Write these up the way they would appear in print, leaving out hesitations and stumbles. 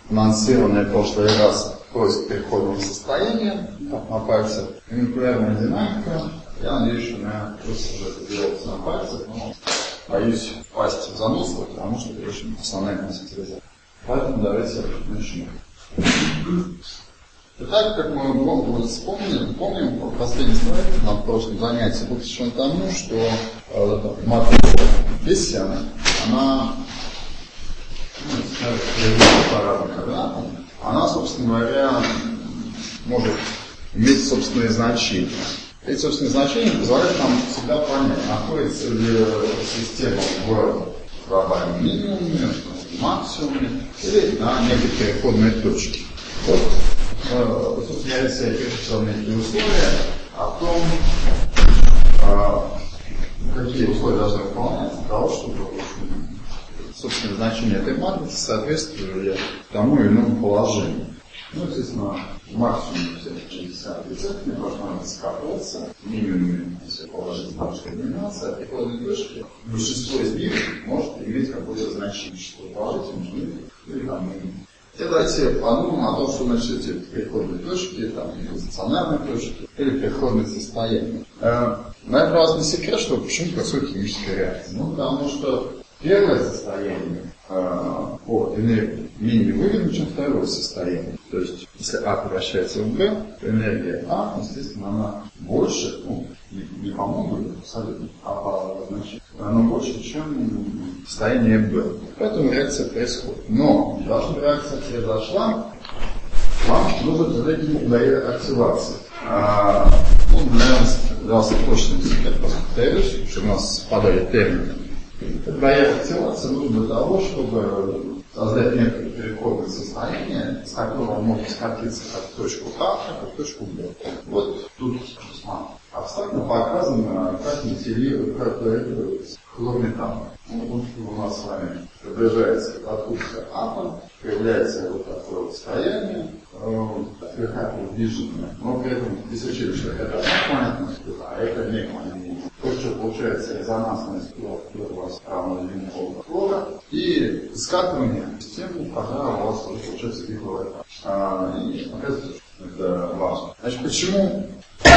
анонсированный в прошлый раз поиск переходного состояния на пальцах, молекулярная динамика. Я надеюсь, что я просто уже это делал на пальцах, но боюсь впасть в занудство, потому что это очень основная концепция. Поэтому давайте начнем. Итак, как мы помним, последний слайд на прошлом занятии был посвящен тому, что матрица Бессиана, она, она, собственно говоря, может иметь собственные значения. Эти собственные значения позволяют нам всегда понять, находится ли система в глобальном минимуме, в максимуме или на некой переходной точке. Вот, собственно, я пишу некие условия о том, какие условия должны выполняться для того, чтобы собственно значения этой матрицы соответствовали тому или иному положению. Ну, естественно, в максимуме все числа отрицательные должна скапываться, в минимуме все положительные должны доминация, а переходные точки, большинство из них может иметь какое-то значение, что положительное или там минимум. Теперь давайте подумаем о том, что значит эти переходные точки, там, или стационарные точки, или переходные состояния. Наверное, для вас не секрет, что почему происходит химическая реакция. Ну, потому что первое состояние по энергии менее выгодно, чем второе состояние. То есть, если А превращается в Б, то энергия А, естественно, она больше, ну, не по модулю абсолютно, а по значению, она больше, чем состояние Б. Поэтому реакция происходит. Но для того, чтобы реакция произошла, вам нужно определить для активации. Ну, для вас точно секрет, повторюсь, что у нас совпадали термины. Для активации нужно для того, чтобы создать некое переходное состояние, с которого можно скатиться как в точку А, так и в точку Б. Вот тут абстрактно показано, как метилируется хлорметан. Вот у нас с вами приближается откуда-то атом, появляется вот такое вот состояние, слегка приближенное, но при этом здесь учили, что это однокомонентная структура, а это некомонентная. То, что получается резонансная структура у вас равна длине хлора, и скатывание системы, когда у вас уже получается дихлорид. И оказывается, что это важно. Значит, почему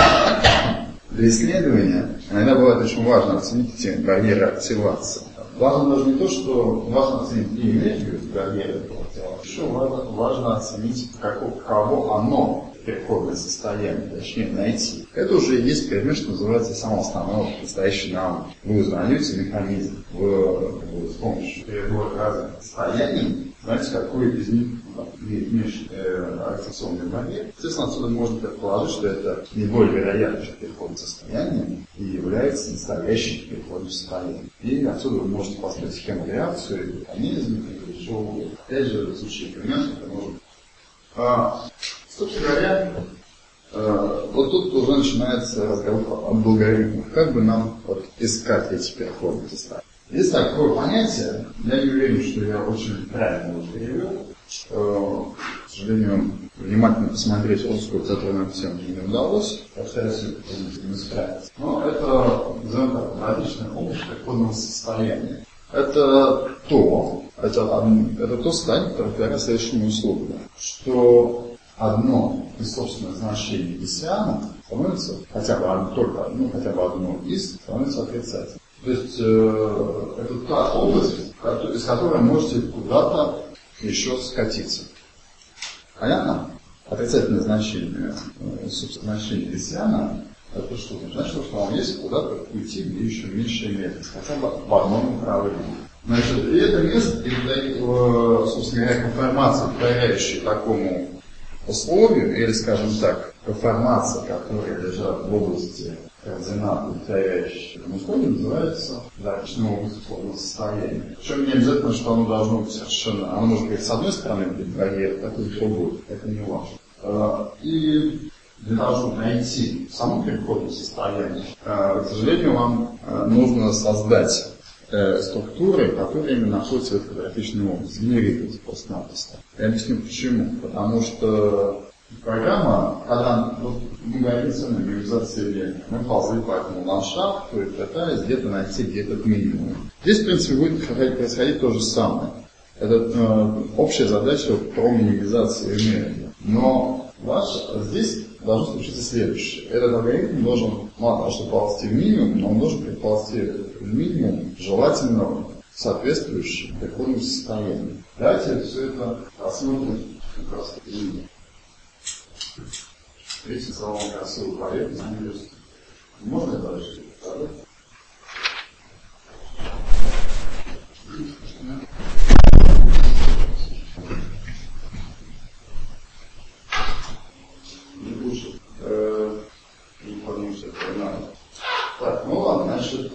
для исследования иногда бывает очень важно оценить эти барьеры активации? Важно даже не то, что важно оценить и энергию барьеры активации, еще важно оценить, каково оно переходное состояние, точнее найти. Это уже есть предмет, что называется самоостановка, предстоящий нам. Вы узнаете механизм с помощью перебора разных состояний, знаете, какой из них имеет меньше активационный барьер. Естественно, отсюда можно предположить, что это наиболее вероятное переходное состояние и является настоящим переходным состоянием. И отсюда вы можете построить схему реакции, механизм, или что угодно. Опять же, в случае примеров это может. Собственно говоря, вот тут уже начинается разговор об алгоритмах. Как бы нам искать эти переходные состояния? Есть такое понятие, я не уверен, что я очень правильно его перевел. К сожалению, внимательно посмотреть русскую затронутую тему не удалось, постараюсь не справиться. Но это, назовем так, различная область переходного состояния. Это то состояние, которое говорят следующими условиями, что одно из собственных значений Бессиана становится, хотя бы одно из, становится отрицательным. То есть это та область, из которой вы можете куда-то еще скатиться. Понятно? Отрицательное значение, собственно, значение Бессиана, это что? Значит, что вам есть куда-то уйти, где еще меньше энергии, хотя бы в одном направлении. Значит, и это место, собственно говоря, конформация, повторяющая такому условию, или, скажем так, конформация, которая лежат в области координат, повторяющих условию, называется точной областью условного состояния. Причем не обязательно, что оно должно быть совершенно, оно может быть с одной стороны барьер, так и с другой, это не важно. И для того, чтобы найти само переходное состояние, к сожалению, вам нужно создать структуры, которые именно находятся в этой квадратичной области, генерировать просто-напросто. Я объясню почему. Потому что программа, когда мы говорим о минимизации, мы ползли по этому ландшафту и пытались где-то найти где-то минимум. Здесь, в принципе, будет происходить то же самое. Это общая задача про минимизацию энергии. Но здесь должно случиться следующее. Этот алгоритм должен, мало того, что ползти в минимум, но он должен приползти в минимум желательно соответствующий приходному состоянию. Давайте все это рассмотрим как раз. Видите, самому красивую поверхность. Можно дальше? Не лучше. Не помню, что это надо. Так, ну ладно, значит,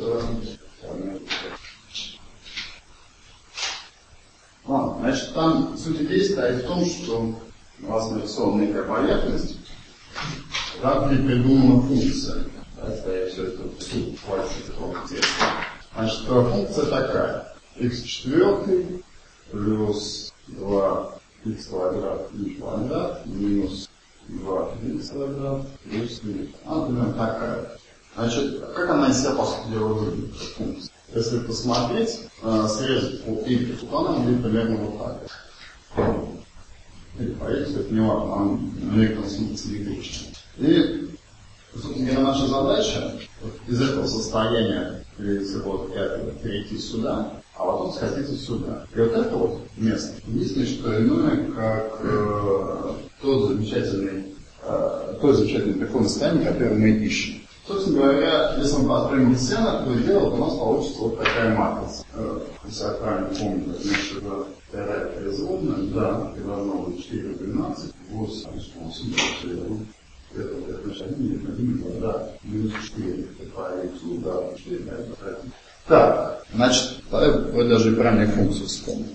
там суть идеи стоит в том, что у вас нарисована некая поверхность, там где придумана функция. Я все это хватит этого текста. Значит, функция такая. x4 плюс 2x квадрат и квадрат минус 2x квадрат плюс 3. Она примерно такая. Значит, как она из себя, по сути дела, выглядит, функция? Если посмотреть, срезать по y, то она будет примерно вот так. Или по x, это не важно, она в некотором смысле симметрична. И, собственно говоря, наша задача из этого состояния, из вот этого, перейти сюда, а потом скатиться сюда. И вот это вот место единственное, что иное, как то замечательное приходное состояние, которое мы ищем. Собственно говоря, если мы построим Гессена, то дело у нас получится вот такая матрица. Если я правильно помню, значит, вторая производная, да, и должно быть 4, 12, 8, 8, 4, это значит 1 квадрат, минус 4, это по x, да, 4, это 1. Так, значит, я даже и правильную функцию вспомнил.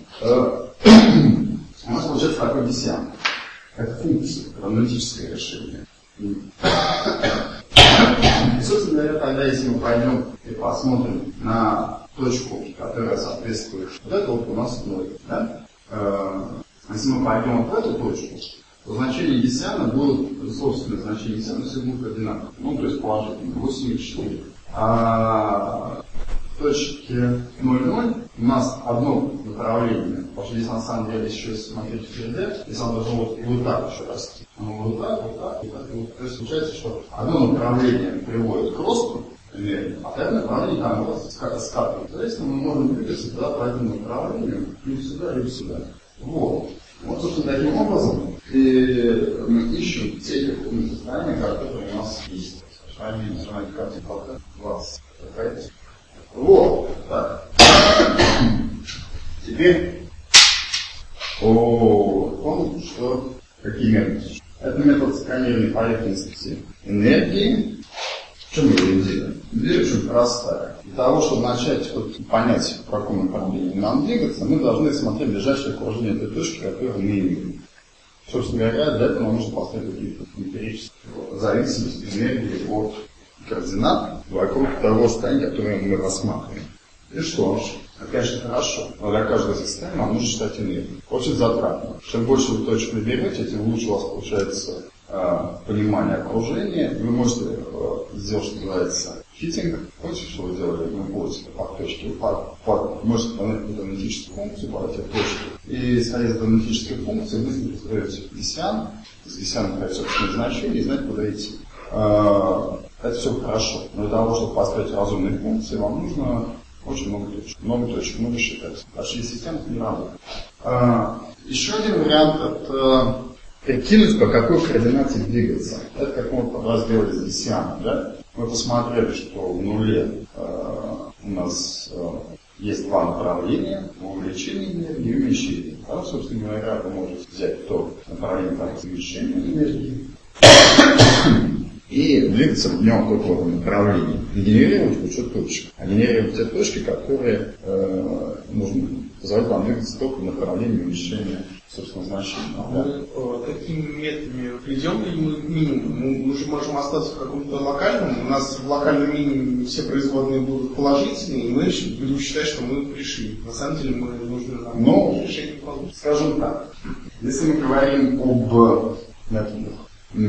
У нас получается такой Гессен. Это функция, аналитическое решение. И, собственно говоря, тогда, если мы пойдем и посмотрим на точку, которая соответствует вот это вот у нас 0, да? Если мы пойдем вот в эту точку, то значение Гессена будут, собственное значение Гессена, все будут одинаковые. Ну, то есть положительно, 8,4. А в точке 0,0 у нас одно направление, потому что здесь на самом деле еще если смотреть в 3D, здесь оно должно вот так еще расти. Оно вот так, вот так, вот так. Вот. То есть получается, что одно направление приводит к росту энергии, а второе направление там вот скатывает. Соответственно, мы можем двигаться туда по этому направлению, либо сюда, либо сюда. Вот. Вот, собственно, таким образом и мы ищем те приходные состояния, которые у нас есть. Они нажимают карту пока 20. Вот, так. Теперь помните, что какие методы? Это метод сканирования поверхности энергии. В чем ее идея? Идея очень простая. Для того, чтобы начать понять, в каком направлении нам двигаться, мы должны смотреть ближайшее окружение этой точки, которую мы имеем. Собственно говоря, для этого нам нужно поставить какие-то эмпирические зависимости энергии от координат вокруг того состояния, которое мы рассматриваем. И что ж, это, конечно, хорошо, но для каждого состояния нам нужно считать энергию. Очень затратно. Чем больше вы точек наберете, тем лучше у вас получается понимание окружения. Вы можете сделать, что называется, фитинг. Помните, что вы делали? Вы будете по точке можете понять какую-то аналитическую функцию по этой точке. И исходя из аналитической функции, вы строите Гессен, с Гессеном дать собственные значения и знать, куда идти. Это все хорошо. Но для того, чтобы построить разумные функции, вам нужно очень много точек. Много считать. Большие системы не работают. Еще один вариант – это прикинуть, по какой координате двигаться. Это как мы тогда сделали с Гессеном. Да? Мы посмотрели, что в нуле у нас есть два направления – увеличение энергии и уменьшение. Тогда, собственно говоря, вы можете взять то направление увеличения энергии и двигаться в нем только в этом направлении. И генерировать учет точек. А генерировать те точки, которые нужно позволить вам двигаться только в направлении уменьшения собственно значения. Мы такими методами придем ли мы к минимуму? Мы же можем остаться в каком-то локальном. У нас в локальном минимуме все производные будут положительные, и мы будем считать, что мы пришли. На самом деле мы нужно нам решение получить. Скажем так, если мы говорим об методах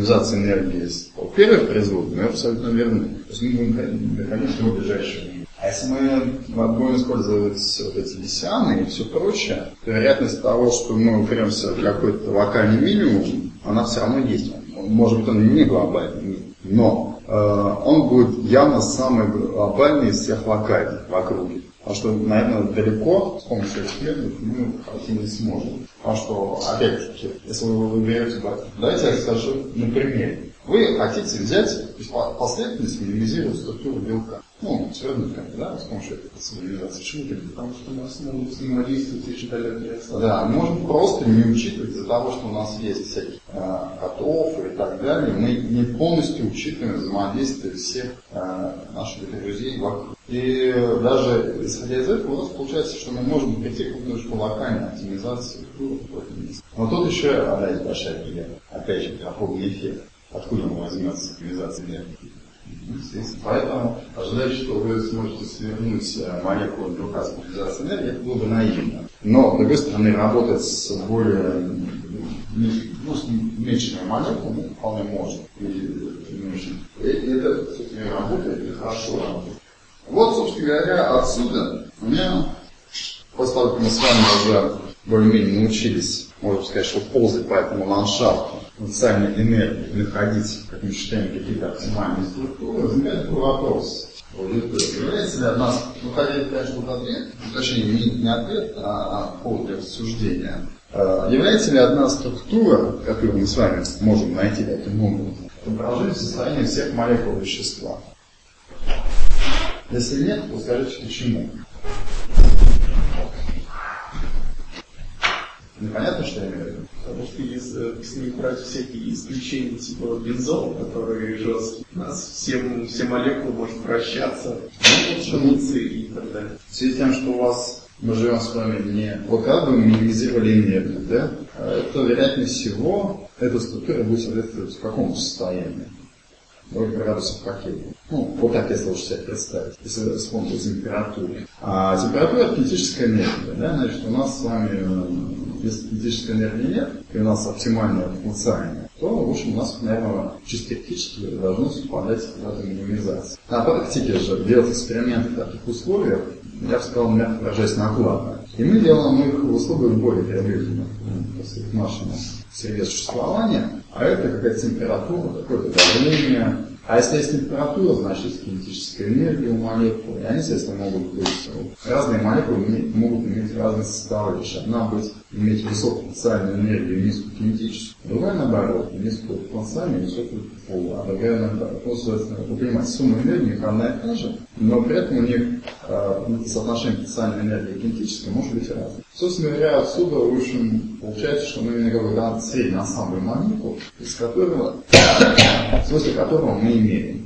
минимизации энергии по первой производной, мы абсолютно верны. То есть мы будем находить его ближайшее. А если мы будем использовать вот эти лисианы и все прочее, то вероятность того, что мы упремся в какой-то локальный минимум, она все равно есть. Может быть, он не глобальный, но он будет явно самый глобальный из всех локальных в округе. Потому что, наверное, далеко с помощью этих методов мы пойти не сможем. Потому что, опять-таки, если вы берете, давайте я скажу на примере. Вы хотите взять, то есть последовательность минимизировать структуру белка. Твердых камней, да, с помощью этой цивилизации. Почему? Потому что у нас могут взаимодействовать очень далекие отстали. Да, мы можем просто не учитывать из-за того, что у нас есть всякие котов и так далее. Мы не полностью учитываем взаимодействие всех наших друзей вокруг. И даже исходя из этого, у нас получается, что мы можем прийти к немножко локальной оптимизации в этом месте. Но тут еще есть большая проблема. Опять же, графовый эффект. Откуда он возьмется оптимизация энергии? Поэтому ожидать, что вы сможете свернуть молекулу белка с оптимизацией энергии, это было бы наивно. Но, с другой стороны, работать с более меньшими молекулами вполне можно. И это, собственно, работает, и хорошо работает. Вот, собственно говоря, отсюда у меня, после того, как мы с вами уже более-менее научились, можно сказать, что ползать по этому ландшафту, социальной энергии, находить, как мы считаем, какие-то оптимальные структуры, возникает такой вопрос. Является ли от нас, хотя, конечно, вот ответ, точнее, не ответ, а повод для рассуждения, является ли одна структура, которую мы с вами можем найти таким образом, отображением состояния всех молекул вещества? Если нет, то скажите, почему. Непонятно, что я имею в виду? Потому что если не брать всякие исключения типа бензола, которые жесткие, у нас все молекулы может вращаться, шумиться и так далее. В связи с тем, что мы живем с вами не... Вот когда бы мы минимизировали энергию, да, то вероятнее всего эта структура будет соответствовать какому состоянию? Градусов каких? Вот так, если лучше себе представить, если вспомнить температуру. А температура — это кинетическая энергия, да, значит, у нас с вами, если кинетической энергии нет, и у нас оптимальное функциональное, то, в общем, у нас, наверное, чисто теоретически должно совпадать с этой минимизацией. На практике же делать эксперименты в таких условиях, я бы сказал, мягко выражаясь, накладно. И мы делаем их в условиях более приближенных к нашему среде существования, а это какая-то температура, какое-то давление. А если есть температура, значит есть кинетическая энергия у молекул. И они, естественно, могут быть... Разные молекулы могут иметь разные составляющие. Одна будет иметь высокую потенциальную энергию и низкую кинетическую. Другая, наоборот, низкую потенциальную и высокую полу. А другая, наоборот. Соответственно, вы понимаете, сумма энергии их одна и та же, но при этом у них соотношение потенциальной энергии и кинетической может быть разное. Собственно говоря, отсюда, в общем, получается, что мы имеем какой-то средний ансамбль молекул, из которого, в смысле которого мы имеем.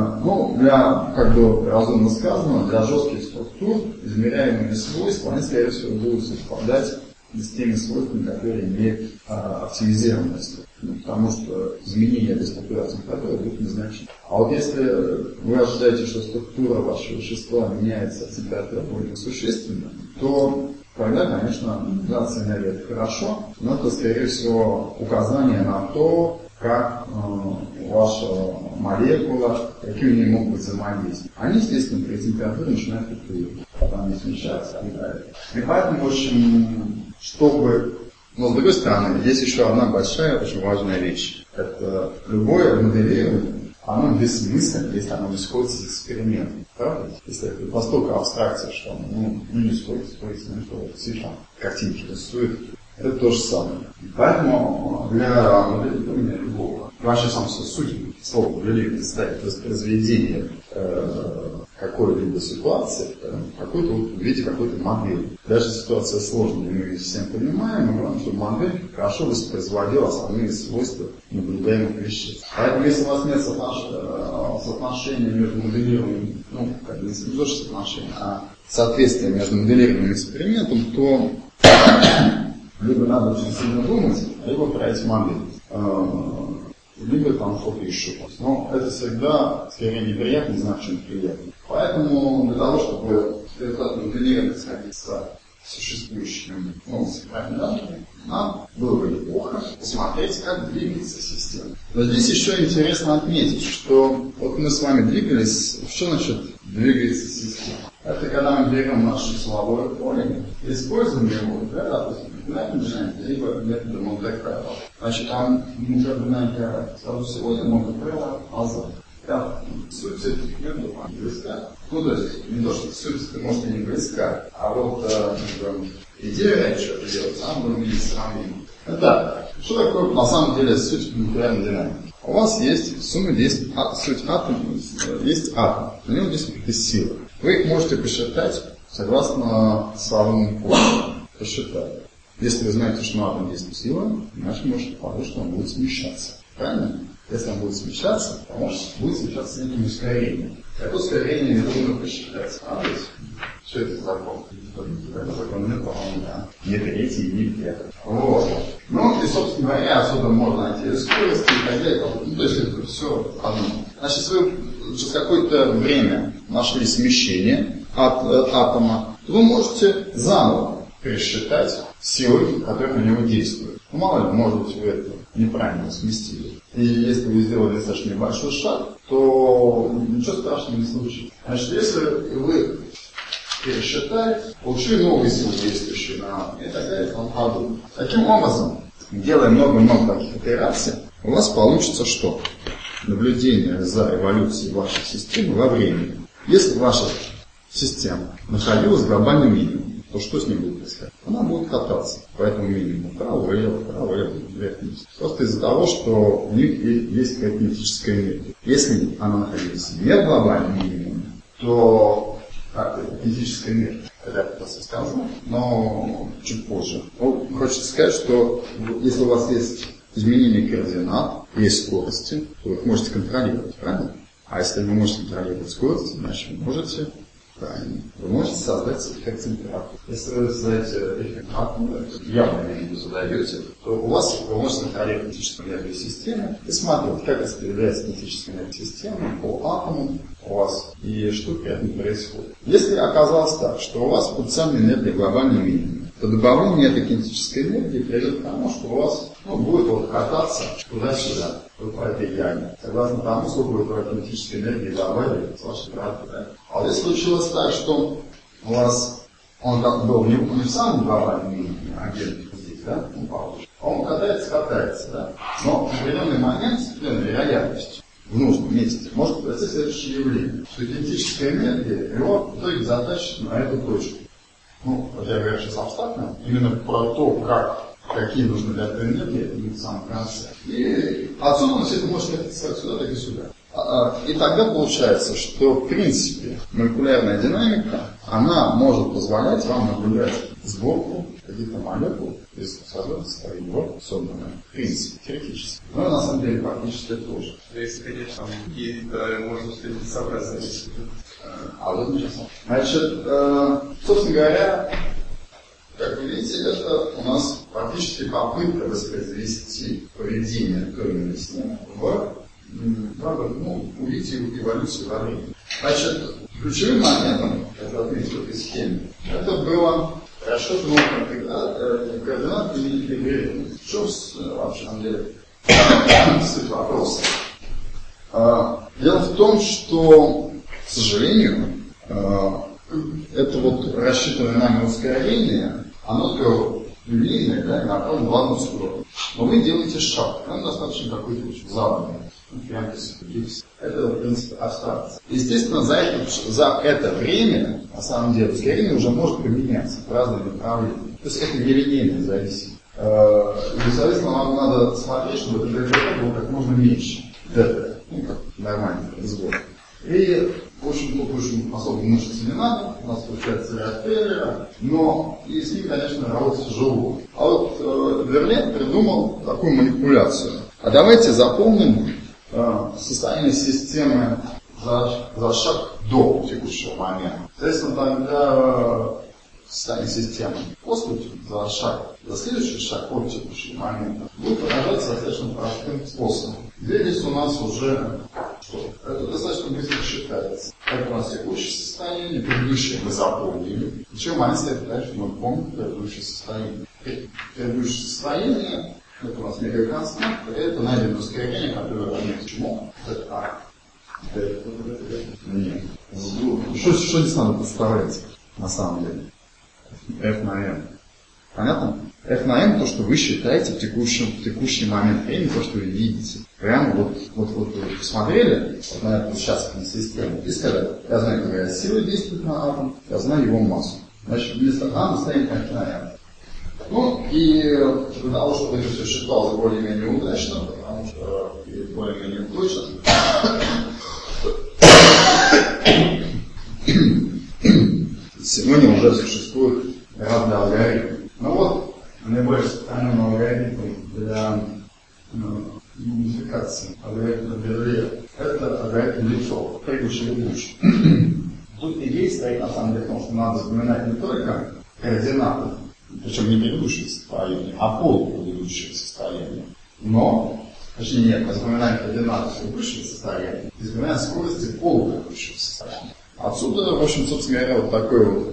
Для, разумно сказано, для жестких структур измеряемые свойства, они, скорее всего, будут совпадать с теми свойствами, которые имеют оптимизированную структуру. Потому что изменение этой структуры от температуры будет незначительно. А вот если вы ожидаете, что структура вашего вещества меняется от температуры более существенно, то тогда, конечно, минимизация энергии — это хорошо, но это, скорее всего, указание на то, как ваша молекула, какие у нее могут быть взаимодействия. Они, естественно, при температуре начинают флуктуировать, потом не смещаться и так далее. И поэтому, в общем, чтобы... Но, с другой стороны, есть еще одна большая, очень важная вещь. Это любое моделирование, оно бессмысленно, если оно не сходится с экспериментом. Правда? Если это настолько абстракция, что оно не сходится, что все там картинки рисуют. Это то же самое. Поэтому для моделирования любого, вообще сам суть слова моделирования ставит воспроизведение какой-либо ситуации в виде какой-то модели. Даже ситуация сложная, мы ее всем понимаем, но главное, чтобы модель хорошо воспроизводила основные свойства наблюдаемых веществ. Поэтому если у вас нет соотношения между моделированием, не то что соотношение, а соответствие между моделированием и экспериментом, то либо надо очень сильно думать, либо проявить модель. Либо там что-то еще. Но это всегда скорее неприятно, не знаю, чем приятно. Поэтому для того, чтобы результат моделирования сходить с существующими данными, нам было бы неплохо посмотреть, как двигается система. Но здесь еще интересно отметить, что вот мы с вами двигались, что значит двигается система. Это когда мы берем наше силовое поле, используем его, да, допустим, либо методом Монте-Карло. Значит, там мы говорим, что сегодня Монте-Карло азот. Да, суть этих методов близка. Ну, то есть, не то, что суть, может, и не близка, а вот идея, что это делать, нам было несравнимо. Итак, что такое на самом деле суть молекулярной динамики? У вас есть в сумме действий, суть атома, есть атом, на нем действует сила. Вы их можете посчитать согласно силовому полю. Посчитать. Если вы знаете, что на атом действует сила, значит, можете понять, что он будет смещаться. Правильно? Если он будет смещаться, то может будет смещаться неким ускорением. Это ускорение нетрудно посчитать. Что это за закон? Это закон нет, по-моему, да. Не третий, не пятый. Вот. Ну, и, собственно говоря, отсюда можно найти скорость и так далее. Ну, то есть это все одно. Значит, если вы через какое-то время нашли смещение от атома, то вы можете заново пересчитать силы, которые на него действуют. Ну, мало ли, может быть, вы это неправильно сместили. И если вы сделали достаточно небольшой шаг, то ничего страшного не случится. Значит, если вы пересчитали, получили новые силы, действующие на атом, и так далее, там подобное. Таким образом, делая много-много таких операций, у вас получится что? Наблюдение за эволюцией вашей системы во времени. Если ваша система находилась в глобальном минимуме, то что с ней будет происходить? Она будет кататься по этому минимуму. Вправо-влево, вверх-вниз. Просто из-за того, что у них есть какая-то кинетическая энергия. Если она находилась не в глобальном минимуме, то кинетическая энергия. Я это скажу, но чуть позже. Ну, хочется сказать, что если у вас есть изменение координат, есть скорости, то вы их можете контролировать, правильно? А если вы можете контролировать скорость, значит вы можете, правильно, вы можете создать эффект температуры. Если вы создаете эффект атома, явно не задаете, то у вас вы можете контролировать кинетическую энергию системы и смотреть, как распределяется кинетическая энергия системы по атомам у вас и что при этом происходит. Если оказалось так, что у вас потенциальная энергия глобальный минимум, то добавление этой кинетической энергии приведет к тому, что у вас будет вот кататься туда-сюда, вот по этой яме. Согласно тому, сколько вы кинетической энергии добавили с вашей практикой. А если случилось так, что у вас он как был не в самом глобальном минимуме, а где-то здесь, да, он катается, да, но в определенный момент с определенной вероятностью в нужном месте может произойти следующее явление, что кинетическая энергия его в итоге затащит на эту точку. Ну, вот я говорю сейчас абстрактно, именно про то, какие нужны для этой энергии, это будет в самом конце. И отсюда он все это может катиться как сюда, так и сюда. И тогда получается, что в принципе молекулярная динамика, она может позволять вам наблюдать сборку каких-то молекул из созвездного собранных. В принципе, теоретически. Но на самом деле практически тоже. Если, конечно, какие-то можно встретить сообразные. А вот мы сейчас. Значит, собственно говоря, как вы видите, это у нас практически попытка воспроизвести поведение той системы в увидеть эволюцию во времени. Значит, ключевым моментом, который отметил в этой схеме, это было расчет новых координат и интегрирования. В чем вообще на деле суть вопроса? Дело в том, что, к сожалению, это вот рассчитанное нами ускорение, оно такое линейное, да, и направлено в одну сторону. Но вы делаете шаг, он достаточно какой-то очень заданный. Это, в принципе, абстракция. Естественно, за это время, на самом деле, ускорение уже может поменяться в разные направления. То есть это нелинейно зависит. И, соответственно, вам надо смотреть, чтобы это ДТП было как можно меньше. ДТП, как нормальный производ. И, в общем, тут уже особо мышцы не надо, у нас получается ряд Феллера, но и с ним, конечно, работать тяжело. А вот Верлен придумал такую манипуляцию. А давайте запомним состояние системы за шаг до текущего момента. Соответственно, тогда состояние системы после за шаг, за следующий шаг от текущего момента будет выражаться достаточно простым способом. Здесь у нас уже что? Это достаточно быстро считается. Это у нас текущее состояние, предыдущее мы запомнили. Причем момент стоит дальше, мы помним предыдущее состояние. Предыдущее состояние это у нас мегаконстант, это найденное ускорение, которое равняется чему? Нет. Что здесь надо представлять на самом деле? F на n. Понятно? F на n то, что вы считаете в текущий момент времени, то, что вы видите. Прямо вот вы посмотрели на эту сейчас систему и сказали, я знаю, какая сила действует на атом, я знаю его массу. Значит, вместо А мы ставим F на n. Ну, и для того, чтобы это все считалось более-менее удачно, потому что более-менее точно, сегодня уже существует разные алгоритмы. Ну вот, наиболее распространенный алгоритм для модификации алгоритма Берле — это алгоритм Литцова, предыдущий лучше. Тут идея стоит на самом деле в том, что надо запоминать не только координаты, причем не предыдущее состояние, а полупредыдущее состояние. Но, точнее нет, мы запоминаем координаты предыдущего состояния и запоминаем скорости полупредыдущего состояния. Отсюда, в общем, собственно говоря, вот такой вот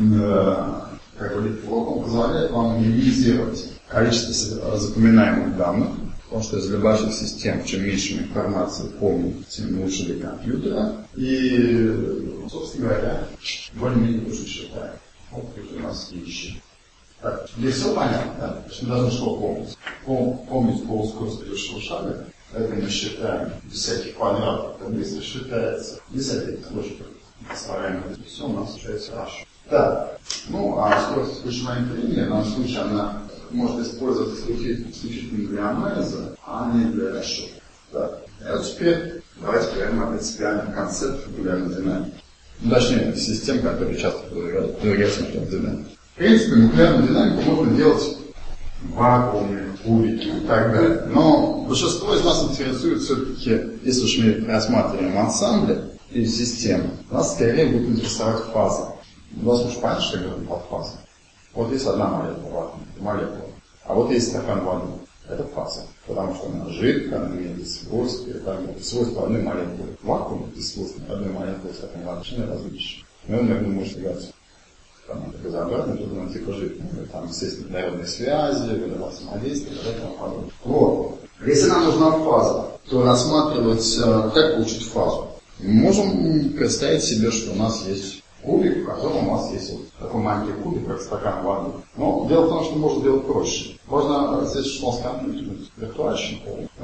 как бы он позволяет вам минимизировать количество запоминаемых данных, потому что для больших систем, чем меньше информации помнить, тем лучше для компьютера. И, собственно говоря, более-менее лучше считаем. Вот у нас вещи. Так, здесь все понятно, да? Мы должны что помнить? Помнить полускорость идущего шага, это мы считаем без всяких квадратов, это быстро считается, без всяких точек. Поставляем это все, у нас получается хорошо. Так, ну а скорость ключевой времени, в данном случае, она может использоваться исключительно для анализа, а не для расчета. Так, а вот теперь давайте поговорим о принципиальном концепте популярной динамики. Ну, точнее, систем, которые часто подвергаются нуклеарной динамике. В принципе, нуклеарную динамику можно делать в вакууме, в кубике и так далее. Но большинство из нас интересует все-таки, если уж мы рассматриваем ансамбли и системы, нас скорее будет интересовать фаза. У вас уж понятно, что я говорю под фазой. Вот есть одна молекула, а вот есть стакан воды. Это фаза, потому что она жидкая, она имеет свойства, свойства одной молекулы. Вакуум и свойства одной молекулы стакана воды совершенно различны. Но он, наверное, может играть безобразно, тут он типа жидкий. Там, естественно, природные связи, водовое взаимодействие и тому подобное. Вот. Если нам нужна фаза, то рассматривать, как получить фазу. Мы можем представить себе, что у нас есть кубик, в котором у вас есть вот такой маленький кубик, как стакан воды. Но дело в том, что можно делать проще. Можно здесь, что у нас компьютер, виртуальный.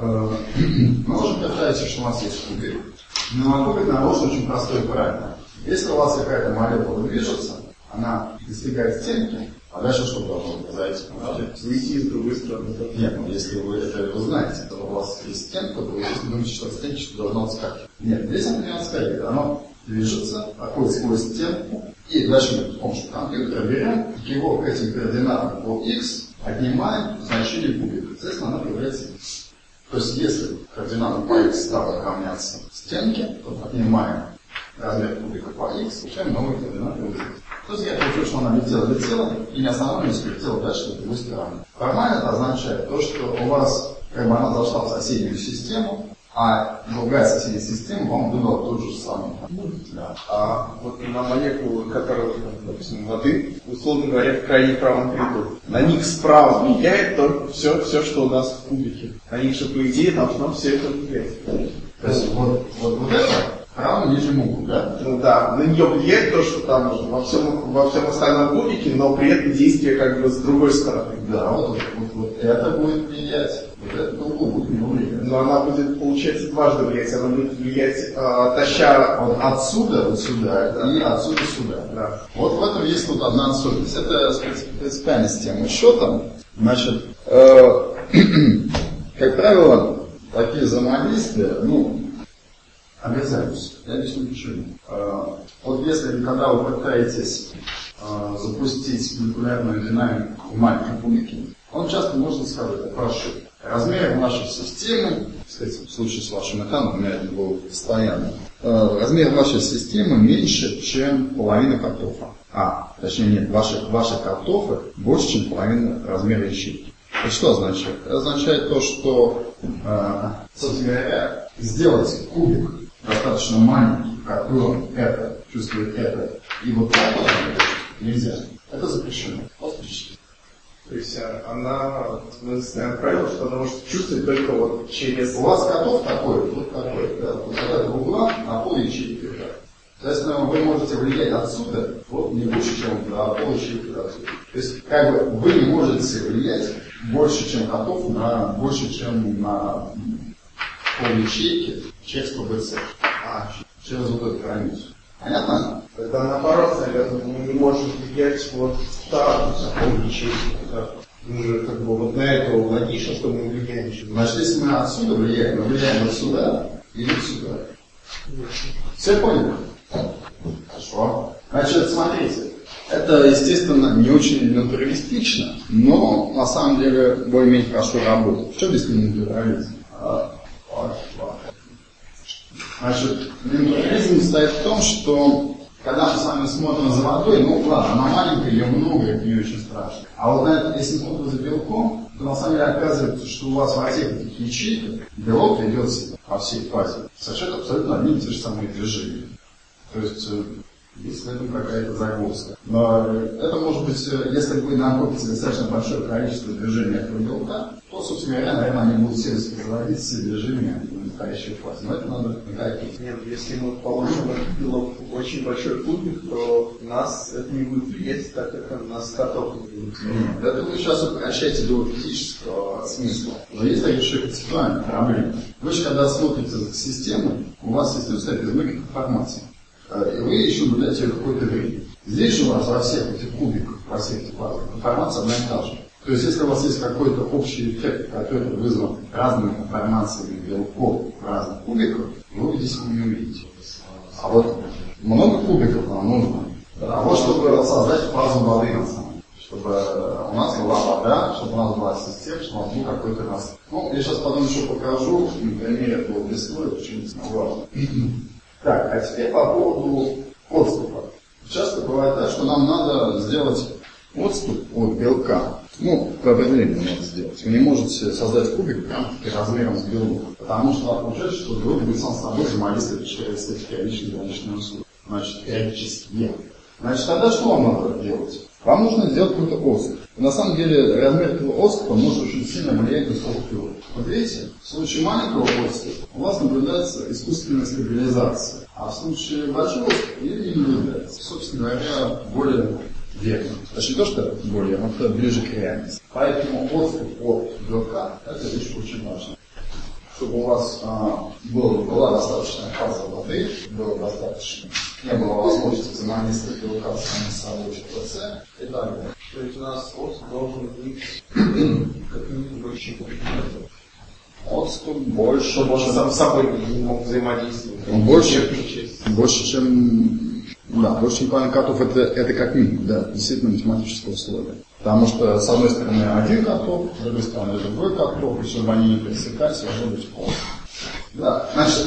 Мы можем представить, что у нас есть кубик. Но на кубик наложен очень простой правило. Если у вас какая-то молекула движется, она достигает стенки, а дальше что должно произойти? Выйти с другой стороны. Нет, ну если вы это знаете, то у вас есть стенка, то вы думаете, что стенка что должно отскакивать. Нет, здесь оно не отскакивает, оно движется, проходит сквозь стенку, и дальше мы с помощью компьютера берем его к этим координатам по x, отнимаем значение кубика. Соответственно, она появляется x. То есть, если координата по x стала равняться стенке, то отнимаем размер кубика по x, получаем новые координаты y. То есть, я хочу, что она летела, и не останавливаясь, летела дальше с другой стороны. Формально это означает то, что у вас, как бы она зашла в соседнюю систему, а другая соседняя система вам выдала тот же самый. Да. А вот на молекулы, которые, допустим, воды, условно говоря, в крайне правом ряду, на них справа влияет только все, что у нас в кубике. На них же, по идее, должно все это влиять. То есть вот это правый нижний угол, да? Ну да, на нее влияет то, что там во всем остальном кубике, но при этом действие как бы с другой стороны. Да, вот это будет влиять. Вот этот угол будет не влиять. Но она будет, получается, дважды влиять. Она будет влиять, таща вот отсюда вот сюда, да, и отсюда сюда. Да. Вот в этом есть тут одна особенность. Это принципиальная система счета. Значит, как правило, такие взаимодействия, обязательства. Я объясню почему. Вот если, когда вы пытаетесь запустить молекулярную динамику в маленьком кубике, он часто может сказать, прошу, размер вашей системы, кстати, в случае с вашим экраном, у меня это было постоянно, размер вашей системы меньше, чем половина картофа. Точнее нет, ваши картофы больше, чем половина размера ячейки. Это что означает? Это означает то, что, собственно говоря, сделать кубик достаточно маленький, в котором это чувствует это, и вот так вот нельзя. Это запрещено. То есть она, мы знаем правило, что она может чувствовать только вот через... У вас котов такой, вот такой, да, вот этого угла на пол ячейки. Соответственно, вы можете влиять отсюда, вот не больше, чем на полячейки отсюда. То есть, как бы, вы не можете влиять больше, чем котов, больше, чем на полячейки через ПБЦ, через вот эту границу. Понятно? Тогда наоборот, наверное, мы не можем влиять вот так, на полячейки. Мы же как бы вот на это логично, что мы влияем. Значит, если мы отсюда влияем, мы влияем вот сюда или сюда. Все поняли? Хорошо. Значит, смотрите. Это, естественно, не очень натуралистично, но на самом деле более-менее хорошо работает. Что здесь натурализм? Значит, натурализм состоит в том, что когда мы с вами смотрим за водой, ну ладно, она маленькая, ее много, это не очень страшно. А вот если смотрим за белком, то на самом деле оказывается, что у вас во всех этих ячейках белок ведет себя по всей фазе. Совершенно абсолютно одни и те же самые движения. То есть есть в этом какая-то загвоздка. Но это может быть, если вы накопите достаточно большое количество движений этого белка, то, собственно говоря, наверное, они будут все воспроизводить все движения в настоящей фазе. Но это надо накопить. Нет, если мы положим этот белок в очень большой кубик, то нас это не будет влиять, так как нас котов не будет. Нет, это вы сейчас упрощаете до физического смысла. Но есть такие еще концептуальные проблемы. Вы же, когда смотрите за системой, у вас есть состоит из многих информаций. И вы еще наблюдаете какое-то время. Здесь же у вас во всех этих кубиках, во всех этих фазах информация одна и та же. То есть, если у вас есть какой-то общий эффект, который вызван разными информациями белков в разных кубиках, вы здесь его не увидите. А вот много кубиков нам нужно для того, чтобы создать фазу воды на самом деле. Чтобы у нас была вода, чтобы у нас была система, чтобы у нас был какой-то раз. Ну, я сейчас потом еще покажу, на примере этого блеснули, почему это важно. Так, а теперь по поводу отступа. Часто бывает так, что нам надо сделать отступ от белка. Ну, по определению надо сделать. Вы не можете создать кубик прям размером с белком. Потому что получается, что белок будет сам с собой взаимодействовать через эти периодические граничные условия. Значит, периодические. Значит, тогда что вам надо делать? Вам нужно сделать какой-то отступ. На самом деле, размер этого отступа может очень сильно влиять на структуру. Вот видите, в случае маленького отступа у вас наблюдается искусственная стабилизация. А в случае большого отступа ее не наблюдается. Собственно говоря, более верно. Точнее, не то, что более, но это ближе к реальности. Поэтому отступ от белка – это вещь очень важная. Чтобы у вас была достаточная фаза воды, было достаточно, не было возможности взаимодействовать белка с собой в ПЦ и так далее. То есть у нас отступ должен быть как минимум больше, чем отступ больше, чтобы он сам с собой не мог взаимодействовать. Больше, чем... Да, больше, чем половина котов, это как минимум, да, действительно математическое условие. Потому что, с одной стороны, один котов, с другой стороны, другой котов, и чтобы они не пересекались, должно быть пол. Да, значит,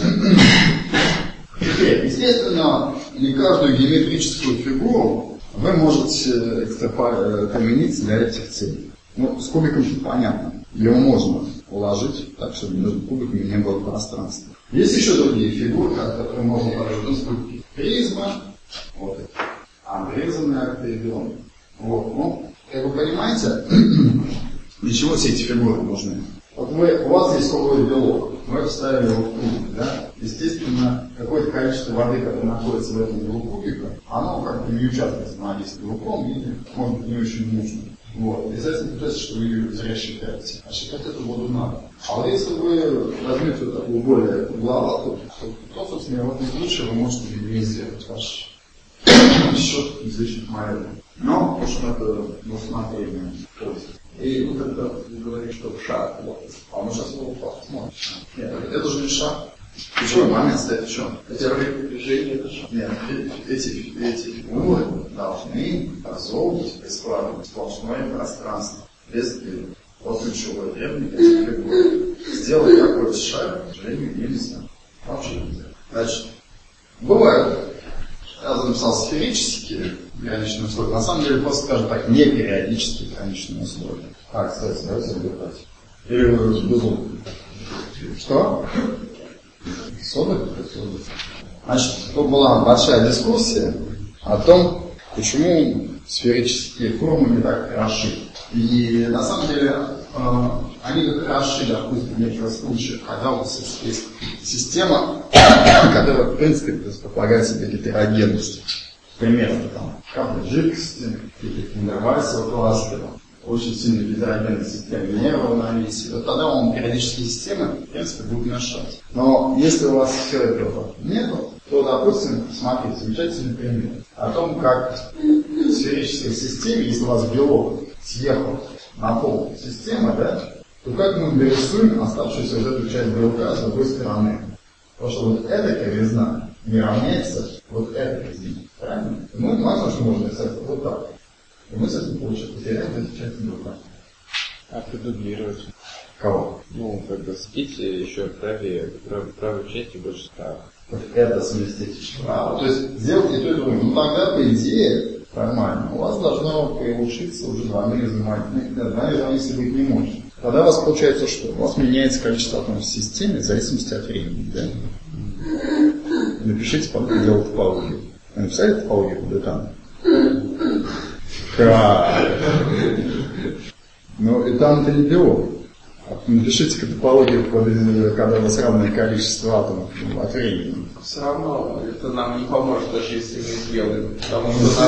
теперь, естественно, не каждую геометрическую фигуру вы можете применить для этих целей. Ну, с кубиком понятно. Его можно уложить так, чтобы между кубиками не было пространства. Есть еще другие фигуры, которые можно положить. Призма, вот это, обрезанные октаэдроны. Вот, ну, как вы понимаете, для чего все эти фигуры нужны? Вот у вас есть какой-то белок, вы вставили его в кубик, да? Естественно, какое-то количество воды, которое находится в этом белку кубика, оно как бы не участвует в взаимодействии с белком и, может быть, не очень нужно. Вот. И за это кажется, что вы ее зря считаете. А считать эту воду надо. А вот если вы возьмете вот такую более угловатую, то, собственно, в этом случае вы можете минимизировать ваш счет излишних моделей. Но, потому что это на усмотрение. И вот это говорит, что шаг. Вот. А мы сейчас его посмотрим. Нет, это же не шаг. Ключевой момент стоит в чем? Эти приближения это шаг. Нет, эти фигуры должны образовывать бесплатное сплошное пространство. Без движения. Вот ключевой требование этих фигур. Сделать какой-то шаг, к сожалению, нельзя. Вообще нельзя. Значит, бывает, я написал сферические граничные условия. На самом деле, просто, скажем так, не периодические граничные условия. Так, кстати, давайте отдыхать. Или вы безумны. Что? Сода? Значит, тут была большая дискуссия о том, почему сферические формы не так хороши. И на самом деле они как хороши, допустим, в некоторых случаях, когда у вас есть система, которая, в принципе, предполагает себе гетерогенность. Пример, это там капли жидкости, какие-то интервальсовые кластеры, очень сильно гетерогенная система неравновесия. Вот тогда вам периодические системы, в принципе, будут мешать. Но если у вас все этого нет, то, допустим, смотрите, замечательный пример о том, как в сферической системе, если у вас белок съехал на пол системы, да, то как мы дорисуем оставшуюся вот эту часть белка с другой стороны? Потому что вот эта кривизна не равняется вот этой кривизне. Правильно? Ну, возможно, что можно рисовать вот так. И мы с этим получим потеряем эту часть белка. А продублировать? Кого? Ну, как бы спите еще правее, правую часть и больше справа. Вот это сместить вправо. То есть сделать и то, и другое. Ну тогда, по идее, формально, у вас должно приглушиться уже двойные взаимодействия быть не может. Тогда у вас получается что? У вас меняется количество атомов в системе в зависимости от времени, да? Напишите, как делать топологию. Написали топологию по декану? Ну и там-то не белок. Напишите топологию, когда у вас равное количество атомов от времени. Все равно это нам не поможет, даже если мы сделаем. Потому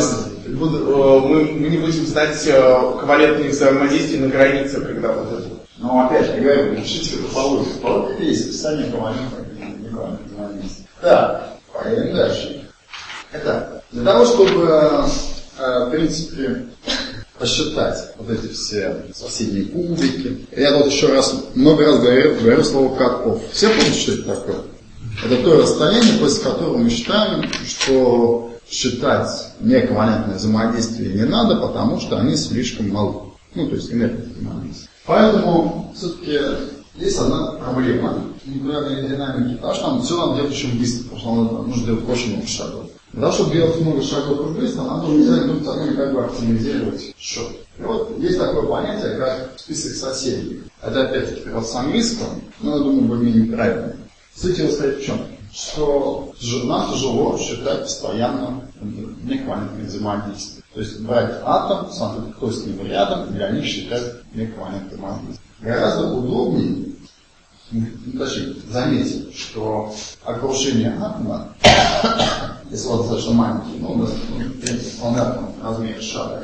что мы не будем знать ковалентные взаимодействия на границе, когда вот это. Ну опять я говорю, напишите топологию. Топология есть описание ковалентных взаимодействий. Так, поедем дальше. Итак, для того, чтобы, в принципе, посчитать вот эти все соседние кубики. Я тут еще много раз говорю слово cut-off. Все помните, что это такое? Это то расстояние, после которого мы считаем, что считать нековалентное взаимодействие не надо, потому что они слишком малы. Ну, то есть энергия взаимодействия. Поэтому все-таки есть одна проблема молекулярной динамики, потому что нам все надо делать очень быстро, потому что нужно делать очень много шагов. Для того, чтобы делать много шагов быстро, нам нужно взять друг с другом как бы оптимизировать счет. И вот есть такое понятие, как список соседей. Это опять-таки вот с английского, но я думаю, более-менее правильно. Суть его стоит в чем? Что нам тяжело считать постоянно неквалентные взаимодействия. То есть брать атом, смотреть, кто с ним рядом, и для них считать неквалентные взаимодействия. Гораздо удобнее, точнее, заметить, что окружение атома, если он достаточно маленький, в принципе, стандартном размере шара,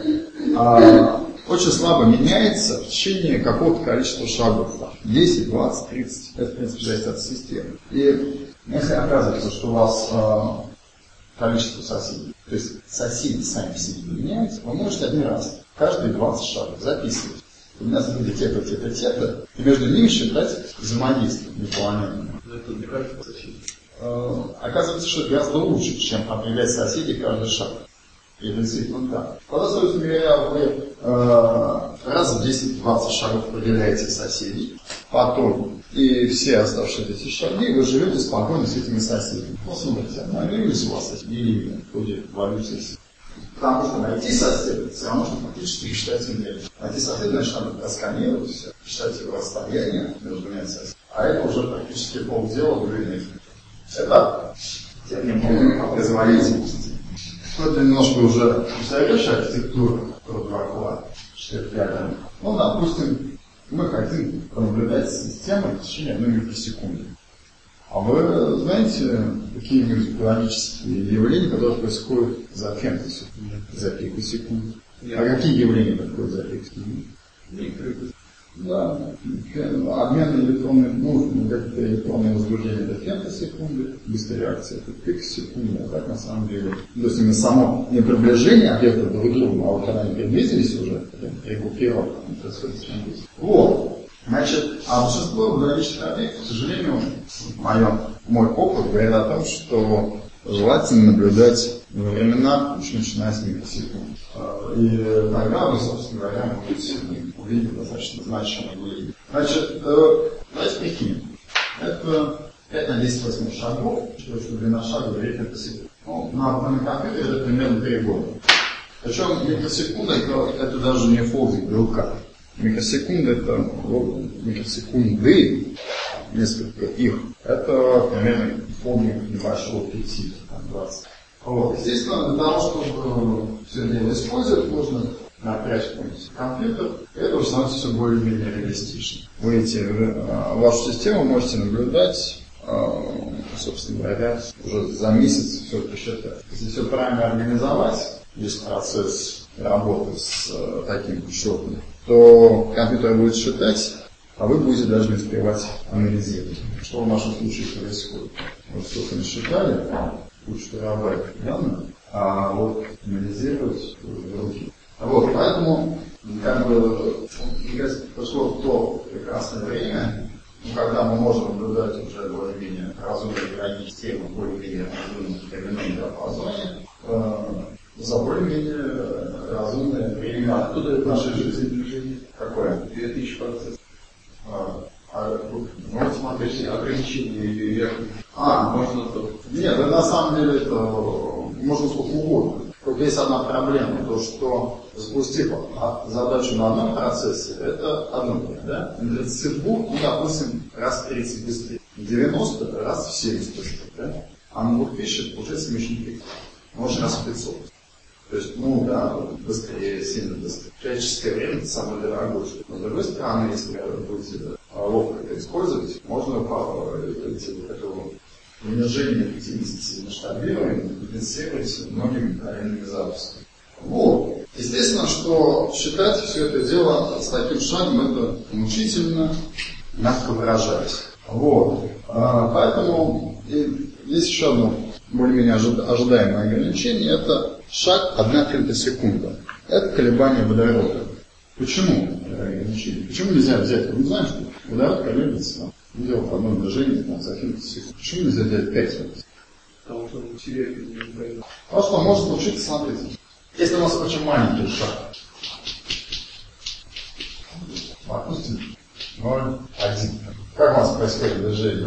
очень слабо меняется в течение какого-то количества шагов. 10, 20, 30. Это, в принципе, зависит от системы. И если оказывается, что у вас количество соседей, то есть соседи сами по себе меняются, вы можете один раз каждые 20 шагов записывать. У меня были те-то, и между ними считать взаимодействие неполноценное. Это не кажется соседи. Оказывается, что это гораздо лучше, чем определять соседей каждый шаг. И это действительно так. Когда, собственно говоря, вы раз в 10-20 шагов определяете соседей, потом и все оставшиеся эти шаги, вы живете спокойно с этими соседями. Посмотрите, обновились у вас соседи или нет в ходе эволюции. Потому что найти соседа, все равно, что фактически считать интеллект. Найти соседа, значит, надо сканировать все, считать его расстояние между двумя соседями. А это уже практически полдела в это техника производительности. Это немножко уже устаревшая архитектура протокола 4-5. Ну, допустим, мы хотим наблюдать системой в течение 1 микросекунды. А вы знаете какие-нибудь клонические явления, которые происходят за фемтосекунду, за пикосекунду? А какие явления происходят за пикосекунду? Да, обмен электронных, какие-то электронные возбуждения до фемтосекунды, быстрая реакция это пикосекунды, а так на самом деле. То есть именно само не приближение объектов друг к другу, а вот когда они приблизились уже, регруппировка происходит с вот. Значит, а большинство динамических объектов, к сожалению, мой опыт говорит о том, что желательно наблюдать во времена, начиная с микросекунд. И тогда вы, собственно говоря, можете увидеть достаточно значимые явления. Значит, давайте прикинем. Это 5 на 10 8 шагов, что длина шага в микросекунд. На компьютере это примерно 3 года. Причем микросекунда это даже не фолдинг белка. Микросекунды это микросекунды, несколько их. Это примерно фолдинг небольшого пептида, там 20. Вот. Естественно, для того, чтобы все это дело использовать, нужно напрячь какой-нибудь компьютер, это уже становится все более-менее реалистично. Вы вашу систему можете наблюдать, собственно говоря, уже за месяц все посчитать. Если все правильно организовать, весь процесс работы с таким счетом, то компьютер будет считать, а вы будете даже не успевать анализировать. Что в нашем случае происходит? Вот сколько насчитали, кучу терабайт данных, а вот анализировать в руки. Вот, поэтому, как бы, прошло то прекрасное время, когда мы можем наблюдать уже более-менее разумные враги системы, более-менее разумные временном диапазоне, за более-менее разумное время. Откуда это нашей жизни? Какое? 2000%. Вот смотрите, ограничения. Можно то. Нет, на самом деле это можно сколько угодно. Только есть одна проблема, то что запустив задачу на одном процессе, это одно, да? На 32, ну, допустим, раз в 30 быстрее. 90 раз в 70 быстрее, да? А на 2000 получается меньше, может раз в 500. То есть, ну да, быстрее, сильно быстрее. Человеческое время это самое дорогое. Но с другой стороны, если вы будете ловко это использовать, можно этого унижение эффективности масштабирования компенсировать многими параллельными запусками. Вот. Естественно, что считать все это дело с таким шагом это мучительно, мягко выражаясь. Вот. Поэтому есть еще одно более-менее ожидаемое ограничение, это шаг 1/3 секунды. Это колебание водорода. Почему это ограничение? Почему нельзя взять? Мы знаем, что водород колеблется, делал по одному движению за 30 секунд. Почему нельзя взять 5 секунд? Потому что он теряет. Потому что может случиться, смотрите. Если у нас очень маленький шаг, допустим, 0,1. Как у нас происходит движение?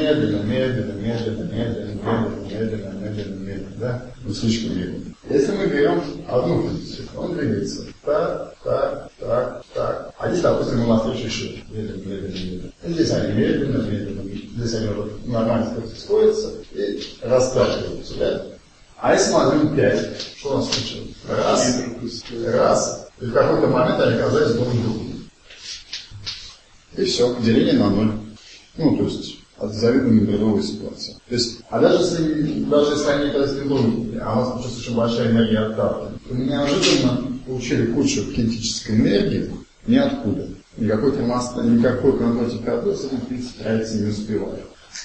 Медленно, да? Ну, слишком медленно. Если мы берем одну позицию, он двигается так. А здесь, допустим, мы навстречу еще медленно. И здесь они медленно. Здесь они вот нормально сходятся и растягиваются, да? А если мы возьмем 5, что у нас случилось? Раз. И в какой-то момент они оказались друг в друге. И все, деление на 0. Ну, то есть, от завидной бредовой ситуации. То есть, даже если они оказались друг в друге, а у нас получилась очень большая энергия отталкивания, то мы неожиданно получили кучу кинетической энергии ниоткуда. Никакой контроль температуры с этим, в принципе, тратиться не успевает.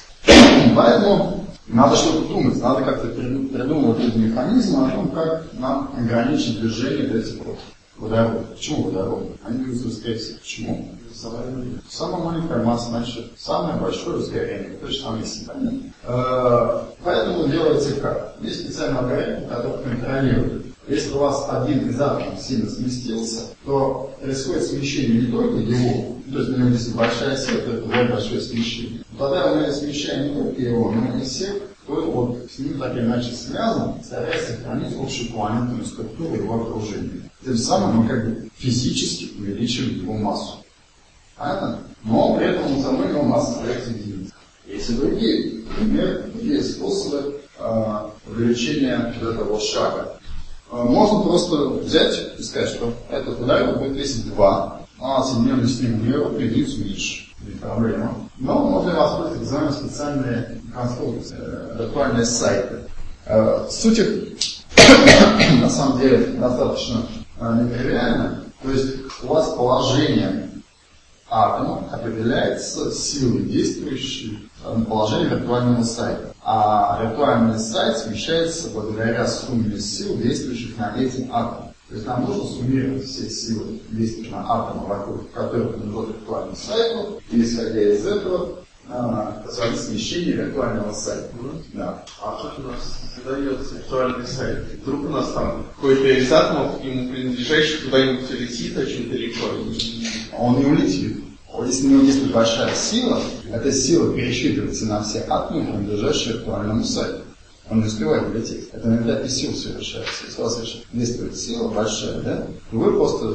Поэтому надо что-то думать, надо как-то придумывать эти механизмы о том, как нам ограничить движение этих водородов. Почему водород? Они двигаются быстрее всех. Почему? Самая маленькая масса, значит, самое большое ускорение. То же самое синхронно. Поэтому делается как? Есть специальный алгоритм, который контролирует. Если у вас один из атомов сильно сместился, то происходит смещение не только его, то есть у него здесь большая сила, то это большое смещение. Тогда мы смещаем не только его, но и всех, кто вот с ним так или иначе связан, стараясь сохранить общую планетную структуру его окружения. Тем самым мы как бы физически увеличиваем его массу. Понятно? Но при этом за мной его масса остается единица. Есть другие способы увеличения этого шага. Можно просто взять и сказать, что этот водород будет весить 2, а соединенный с ним углерод единицу меньше. Не проблема. Но можно воспользоваться так называемые специальные конструкции, виртуальные сайты. Суть их на самом деле достаточно нетривиальна. То есть у вас положение атома определяется силой, действующей на положение виртуального сайта. А виртуальный сайт смещается благодаря сумме сил, действующих на эти атомы. То есть нам нужно суммировать все силы, действующие на атомы, вокруг которых принадлежит виртуальный сайт, и исходя из этого позволить смещение виртуального сайта. Да. А как у нас создается виртуальный сайт? Вдруг у нас там какой-то из атомов, ему принадлежащий, куда-нибудь улетит очень далеко? Он не улетит. Если у него действует большая сила, эта сила пересчитывается на все атомы, принадлежащие виртуальному сайту. Он не успевает улететь. Это на 5 сил совершается. Если у вас действует сила большая, да, то вы просто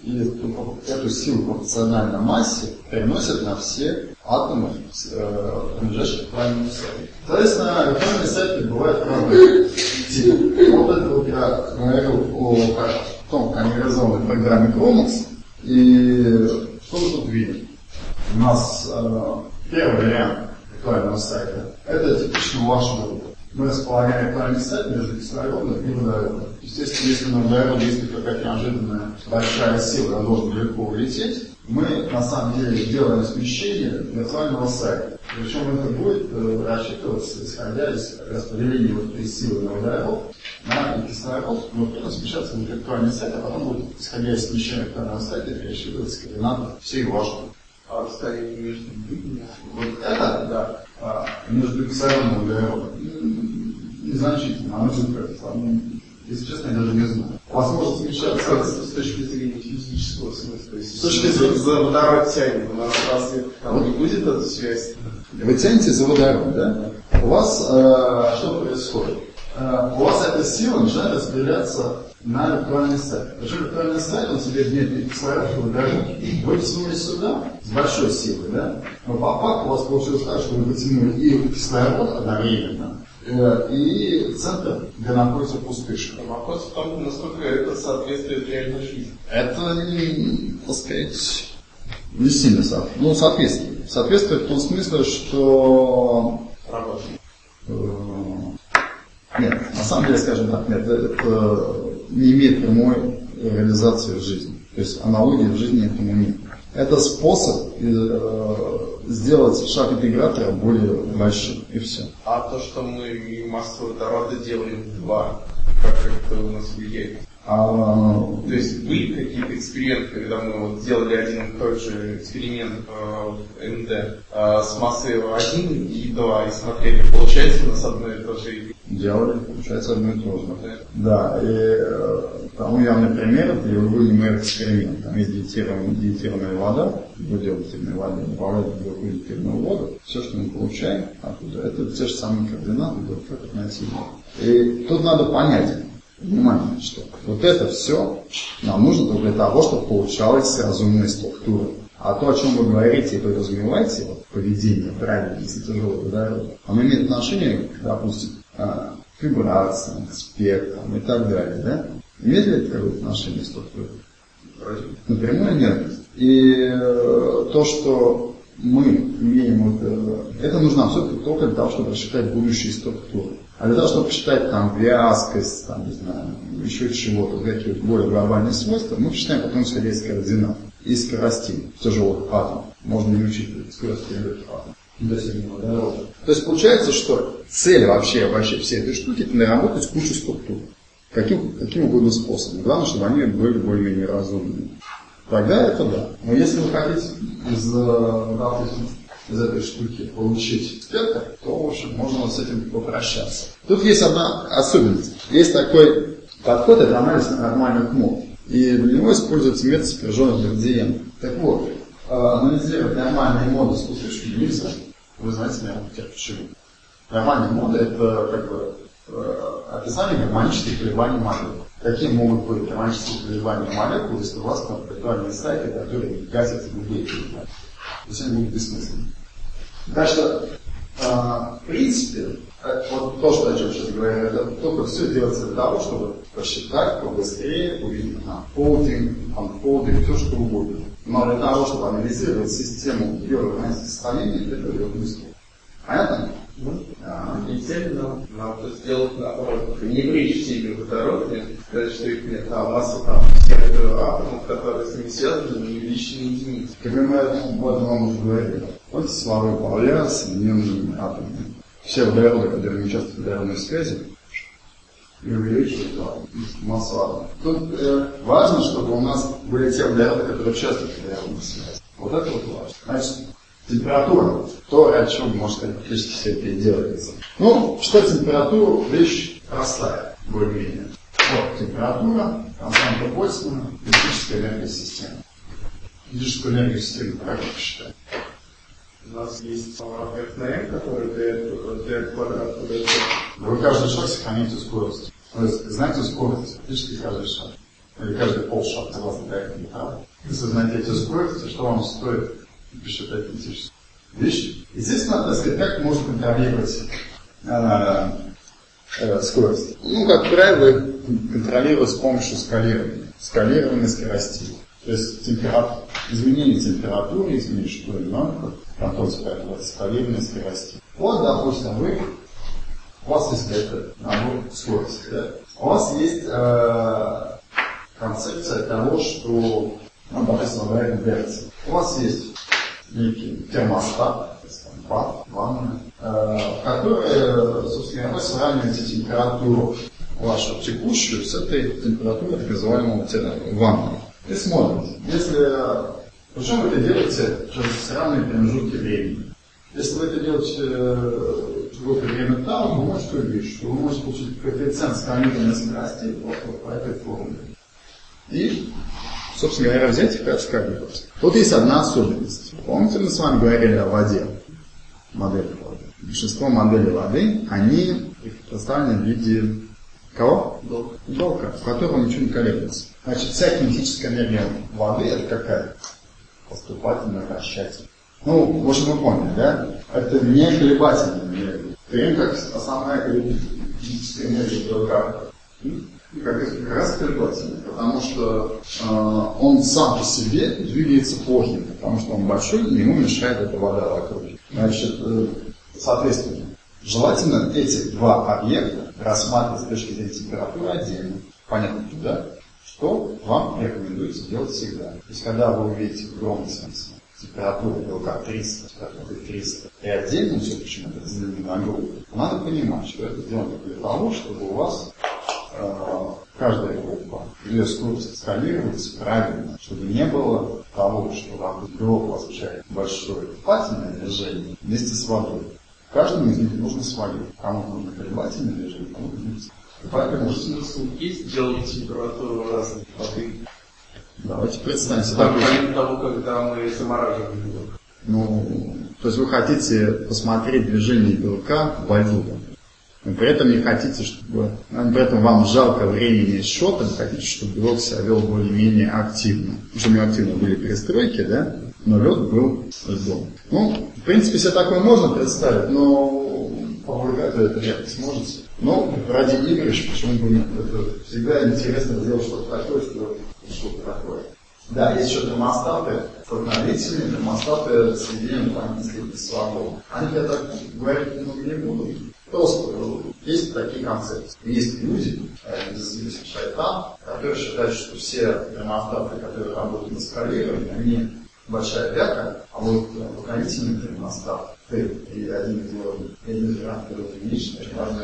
эту силу пропорционально массе переносят на все атомы, принадлежащие виртуальному сайту. Соответственно, виртуальные сайты бывают разные типы. Вот это вот я говорил о тонко анализованной программе Chronox. И что мы тут видим? У нас первый вариант виртуального сайта – это типичный ваш выбор. Мы располагаем виртуальный сайт между кислородом и водородом. Естественно, если на водороде есть какая-то неожиданная большая сила, она должна далеко улететь, мы на самом деле делаем смещение виртуального сайта. Причем это будет рассчитываться, исходя из распределения вот этой силы на водород, на кислород, но потом смещаться на виртуальный сайт, а потом будет, исходя из смещения виртуального сайта, пересчитываться координаты всей вашей. А расстояние между ними? Вот это, да, между кислородом и водородом незначительно, оно если честно, я даже не знаю. Возможно смещаться с точки зрения физического смысла. С точки зрения за водород тянет, у нас разве там не будет эта связь? Вы тянете за водород, да? У вас что происходит? У вас эта сила начинает распределяться на виртуальный сайт. Причем виртуальный сайт, он себе вместе кислород и водород. Вы тянулись сюда с большой силой, да? Но по факту у вас получилось так, что вы потянули и кислород одновременно, и центр, где находится пустышка. Вопрос в том, насколько это соответствует реальной жизни. Это, так сказать, не сильно соответствует. Соответствует в том смысле, что... Нет, на самом деле, скажем так, нет, это не имеет прямой реализации в жизни. То есть аналогии в жизни этому нет. Это способ сделать шаг интегратора более большим, и все. А то, что мы массу водорода делаем в 2, как это у нас влияет? То есть были какие-то эксперименты, когда мы вот делали один и тот же эксперимент в МД с массой 1 и 2 и смотрели, получается у нас одно и то же? Делали, получается одно и то же. Да, и тому явный пример, это его эксперимент. Там есть диетированная вода, в диетированной воде добавляют в другую диетированную воду. Все, что мы получаем оттуда, это те же самые координаты, как относительно. И тут надо понять, внимание, что вот это все нам нужно только для того, чтобы получалась разумная структура. А то, о чем вы говорите и подразумеваете, вот, поведение правильное, если тяжелое водород, оно имеет отношение, допустим, к вибрациям, к спектрам и так далее, да? Имеет ли это какое-то отношение к структуре? Напрямую нет. И то, что мы имеем, это нужно все-таки только для того, чтобы рассчитать будущие структуры. А для того, чтобы посчитать там вязкость, там, не знаю, еще чего-то, какие более глобальные свойства, мы посчитаем потом исходя из координат и скоростей тяжелых атомов. Можно не учитывать скорости легких атомов. То есть получается, что цель вообще всей этой штуки — это наработать кучу структур. Каким угодно способом. Главное, чтобы они были более-менее разумными. Тогда это да. Но если вы хотите из этой штуки получить спектр, то, в общем, можно с этим попрощаться. Тут есть одна особенность. Есть такой подход, это анализ нормальных мод. И для него используется метод сопряженных градиентов. Так вот, анализировать нормальные моды с пустышкой нельзя. Вы знаете, наверное, почему. Нормальные моды — это как бы описание гармонических колебаний молекул. Какие могут быть гармонические колебания молекул, если у вас там виртуальные сайты, которые гасят любые колебания? То есть они будут бессмысленны. Так что, в принципе, вот то, что я сейчас говорю, это только все делается для того, чтобы посчитать побыстрее, увидеть unfolding, все что угодно. Но для того, чтобы анализировать систему ее равномерности состояния, это идет быстро. Понятно? И цель нам надо сделать наоборот, не влечь себе водород, не сказать, что их нет, а масса там всех атомов, которые с ними связаны, не увеличены единицы. Как мы об этом вам уже говорили. Вот силовые поля с соединенными атомами. Все водороды, которые участвуют в водородной связи, и увеличивают массу атомов. Тут важно, чтобы у нас были те водороды, которые участвуют в водородной связи. Вот это вот важно. Значит, температура, то, ради чего, можно сказать, фактически все это и делается. Ну, считать температуру вещь простая, более-менее. Вот температура, константа Больцмана, электрическая энергия системы. Электрическую энергию системы как посчитать? У нас есть ФНМ, который дает квадрат. Вы каждый шаг сохраняете скорость. То есть, знаете скорость, фактически каждый шаг. Или каждый полшага, согласно проекту металла. Если знаете эти скорости, что вам стоит посчитать физические вещи? Естественно, так сказать, как можно контролировать скорости. Ну, как правило, контролируют с помощью скалирования скоростей. То есть изменение температуры, изменение что ли, контроль скалирования скоростей. Вот, допустим, у вас есть какой-то набор скорости, да? У вас есть концепция того, что, допустим, говорим Бернс. У вас есть некий термостат, ванна, который, собственно говоря, сравниваете температуру вашу текущую с этой температурой так называемого ванны. И смотрите, причем вы это делаете через равные промежутки времени. Если вы это делаете какое-то время там, вы можете увидеть, что вы можете получить коэффициент скалирования скоростей по этой формуле. И, собственно говоря, взять их и отскалировать. Тут есть одна особенность. Помните, мы с вами говорили о воде, модели воды. Большинство моделей воды, они представлены в виде кого? Уголка, в котором ничего не колеблется. Значит, вся кинетическая энергия воды это какая? Поступательная, вращательная. Ну, в общем, вы поняли, да? Это не колебательная энергия. В то время как основная кинетическая энергия белка как раз колебательная, потому что он сам по себе двигается плохим, потому что он большой, и ему мешает эта вода вокруг. Значит, соответственно, желательно эти два объекта рассматривать с точки зрения температуры отдельно. Понятно, да? Что вам рекомендуется делать всегда. То есть, когда вы увидите в огромном смысле температуру белка 300, температуру 300, и отдельно все, почему это разделено на группы, надо понимать, что это сделано для того, чтобы у вас каждая группа, ее скорость скалировалась правильно, чтобы не было того, что белок получает большое поступательное движение вместе с водой. Каждому из них нужно свое. Кому нужно колебательное движение, кому нужно. Поэтому смысл есть делать температуру разной воды. Давайте представим себе Помимо того, когда мы замораживаем белок. Ну, то есть вы хотите посмотреть движение белка во льду. Но при этом не хотите, чтобы... При этом вам жалко времени счета, вы хотите, чтобы белок себя вел более-менее активно. Уже не активно были перестройки, да? Но лед был льдом. Ну, в принципе, себе такое можно представить, но повлиять вы это вряд ли сможете. Но ради игрищ, почему бы нет? Это всегда интересно сделать что-то такое, что-то такое. Да, есть еще термостаты, столкновительные термостаты с соединением магнитных свобод. Они, я так говорить не буду. Просто есть такие концепции. Есть люди, шайтан, которые считают, что все термостаты, которые работают на скалировании, они большая вяка, а вот столкновительный термостат, и один вариант, который меньше,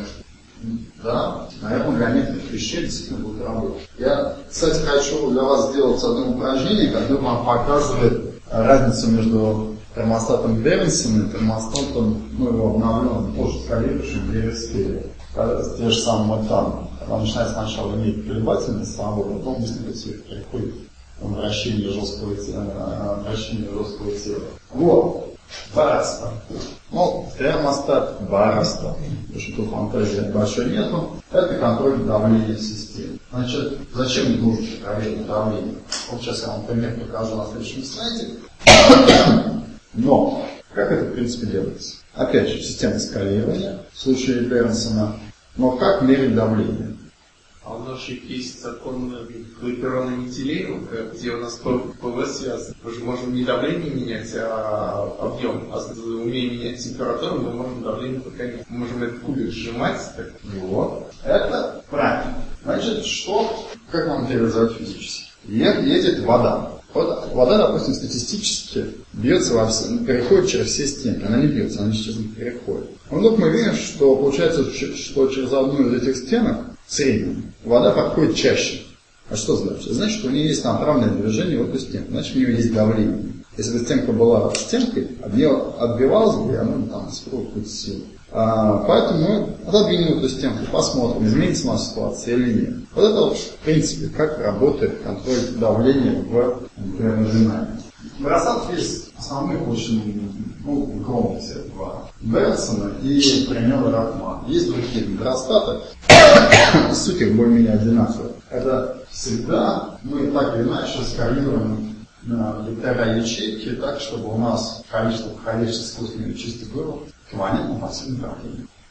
да, наверное, для некоторых вещей действительно будет работать. Я, кстати, хочу для вас сделать одно упражнение, которое вам показывает разницу между термостатом Бернсона и термостатом, его обновленным, позже скалирующим Бернсона. Те же самые метаны. Она начинает сначала иметь колебательность свободу, потом быстренько переходит в вращение жесткого тела. Вот. Бароста. Ну, термостат, бароста. Потому что тут фантазии большой нету. Это контроль давления в системе. Значит, зачем нужно проверить давление? Вот сейчас я вам пример покажу на следующем слайде. Но, как это в принципе делается? Опять же, система скалирования в случае Бернсона. Но как мерить давление? А у нас же есть закон Клапейрона Менделеева, где у нас ПВ связан. Мы же можем не давление менять, а объем. А умея менять температуру, мы можем давление подгонять. Мы можем этот кубик сжимать. Так. Вот. Это правильно. Значит, как нам это реализовать физически? Едет вода. Вот вода, допустим, статистически бьется переходит через все стенки. Она не бьется, она через них переходит. Но вдруг мы видим, что получается, что через одну из этих стенок в среднем вода подходит чаще. А что значит? Значит, что у нее есть направленное движение в эту стенку. Значит, у нее есть давление. Если бы стенка была стенкой, от нее отбивалась бы, и она там испытывала какую-то силу. Поэтому мы отодвинем эту стенку, посмотрим, изменится у нас ситуация или нет. Вот это вот, в принципе, как работает контроль давления в динамике. Бросат есть основных очень громких два. Бернсона и Пренёва Рахман. Есть другие гидростаты, суть их более-менее одинаковая. Это всегда мы так или иначе скалируем вектора ячейки так, чтобы у нас количество входящих искусственных частиц было эквивалентно по всем направлениям.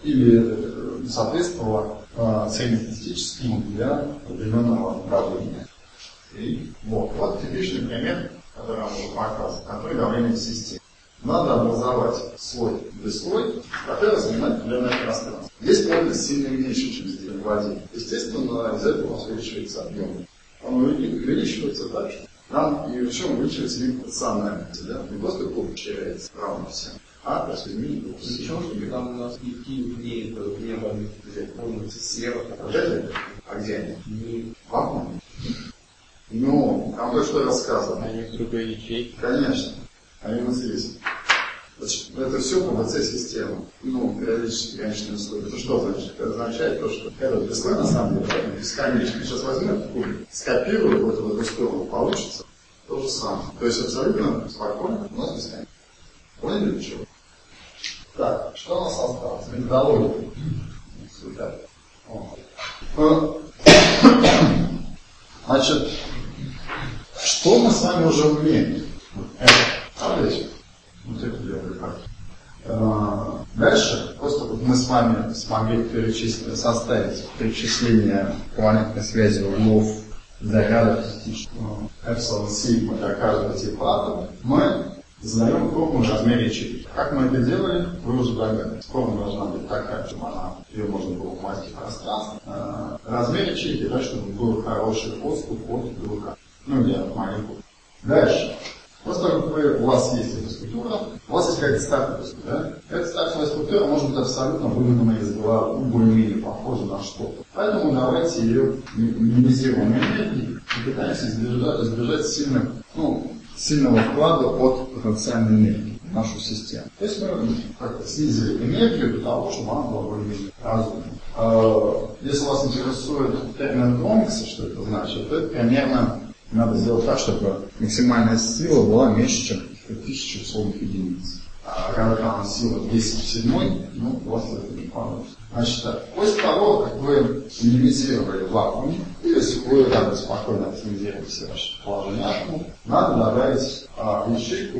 или соответствовало среднестатистическому для определенного давления. И вот типичный пример, который я могу показывать, который давление в системе. Надо образовать слой без слой, который занимает определенное пространство. Здесь плотность сильно меньше, чем здесь в воде. Естественно, из этого увеличивается объем. Он увеличивается так, что там и причем увеличивается либо пропорциональность, да? Не просто куб теряется равно всем, а просто изменить. Причем, чтобы там у нас никакие не воды взять, полностью слева. А где они? Не в вакууме. Ну, там кое-что рассказано. Они в другой ячейке. Конечно. Они вот здесь. Это все ПВЦ-система. Ну, периодически конечные условия. Это что значит? Это означает то, что этот дисплей на самом деле бесконечный. Сейчас возьмем кубик, скопируем вот в эту сторону, получится то же самое. То есть абсолютно спокойно у нас бесконечно. Поняли чего? Так, что у нас осталось? Методология. Значит, что мы с вами уже умеем? Смотрите. Вот это делаю как. Дальше, просто вот мы с вами смогли составить перечисление ковалентной связи углов заряда частичного эпсилон сигма для каждого типа атома, мы задаем форму в размере ячейки. Как мы это делали, вы уже догадались. Форма должна быть такая, чтобы ее можно было умастить в пространство. Размер ячейки, да, чтобы был хороший подступ от белка. Ну, я маленькую. Дальше. Просто у вас есть эта структура, у вас есть какая-то стартовая структура. Да? Эта стартовая структура может быть абсолютно выгнанная из головы, более-менее похожа на что-то. Поэтому давайте ее минимизируем энергии и пытаемся избежать сильного вклада от потенциальной энергии в нашу систему. То есть мы как-то снизили энергию для того, чтобы она была более-менее разумной. Если вас интересует термин Тромикса, что это значит, то это примерно надо сделать так, чтобы максимальная сила была меньше, чем 1000 условных единиц. А когда там сила 10/7, у вас это не получится. Значит, после того, как вы минимизировали вакуум, и если вы спокойно оптимизируете все ваши положения атомов, надо добавить ячейку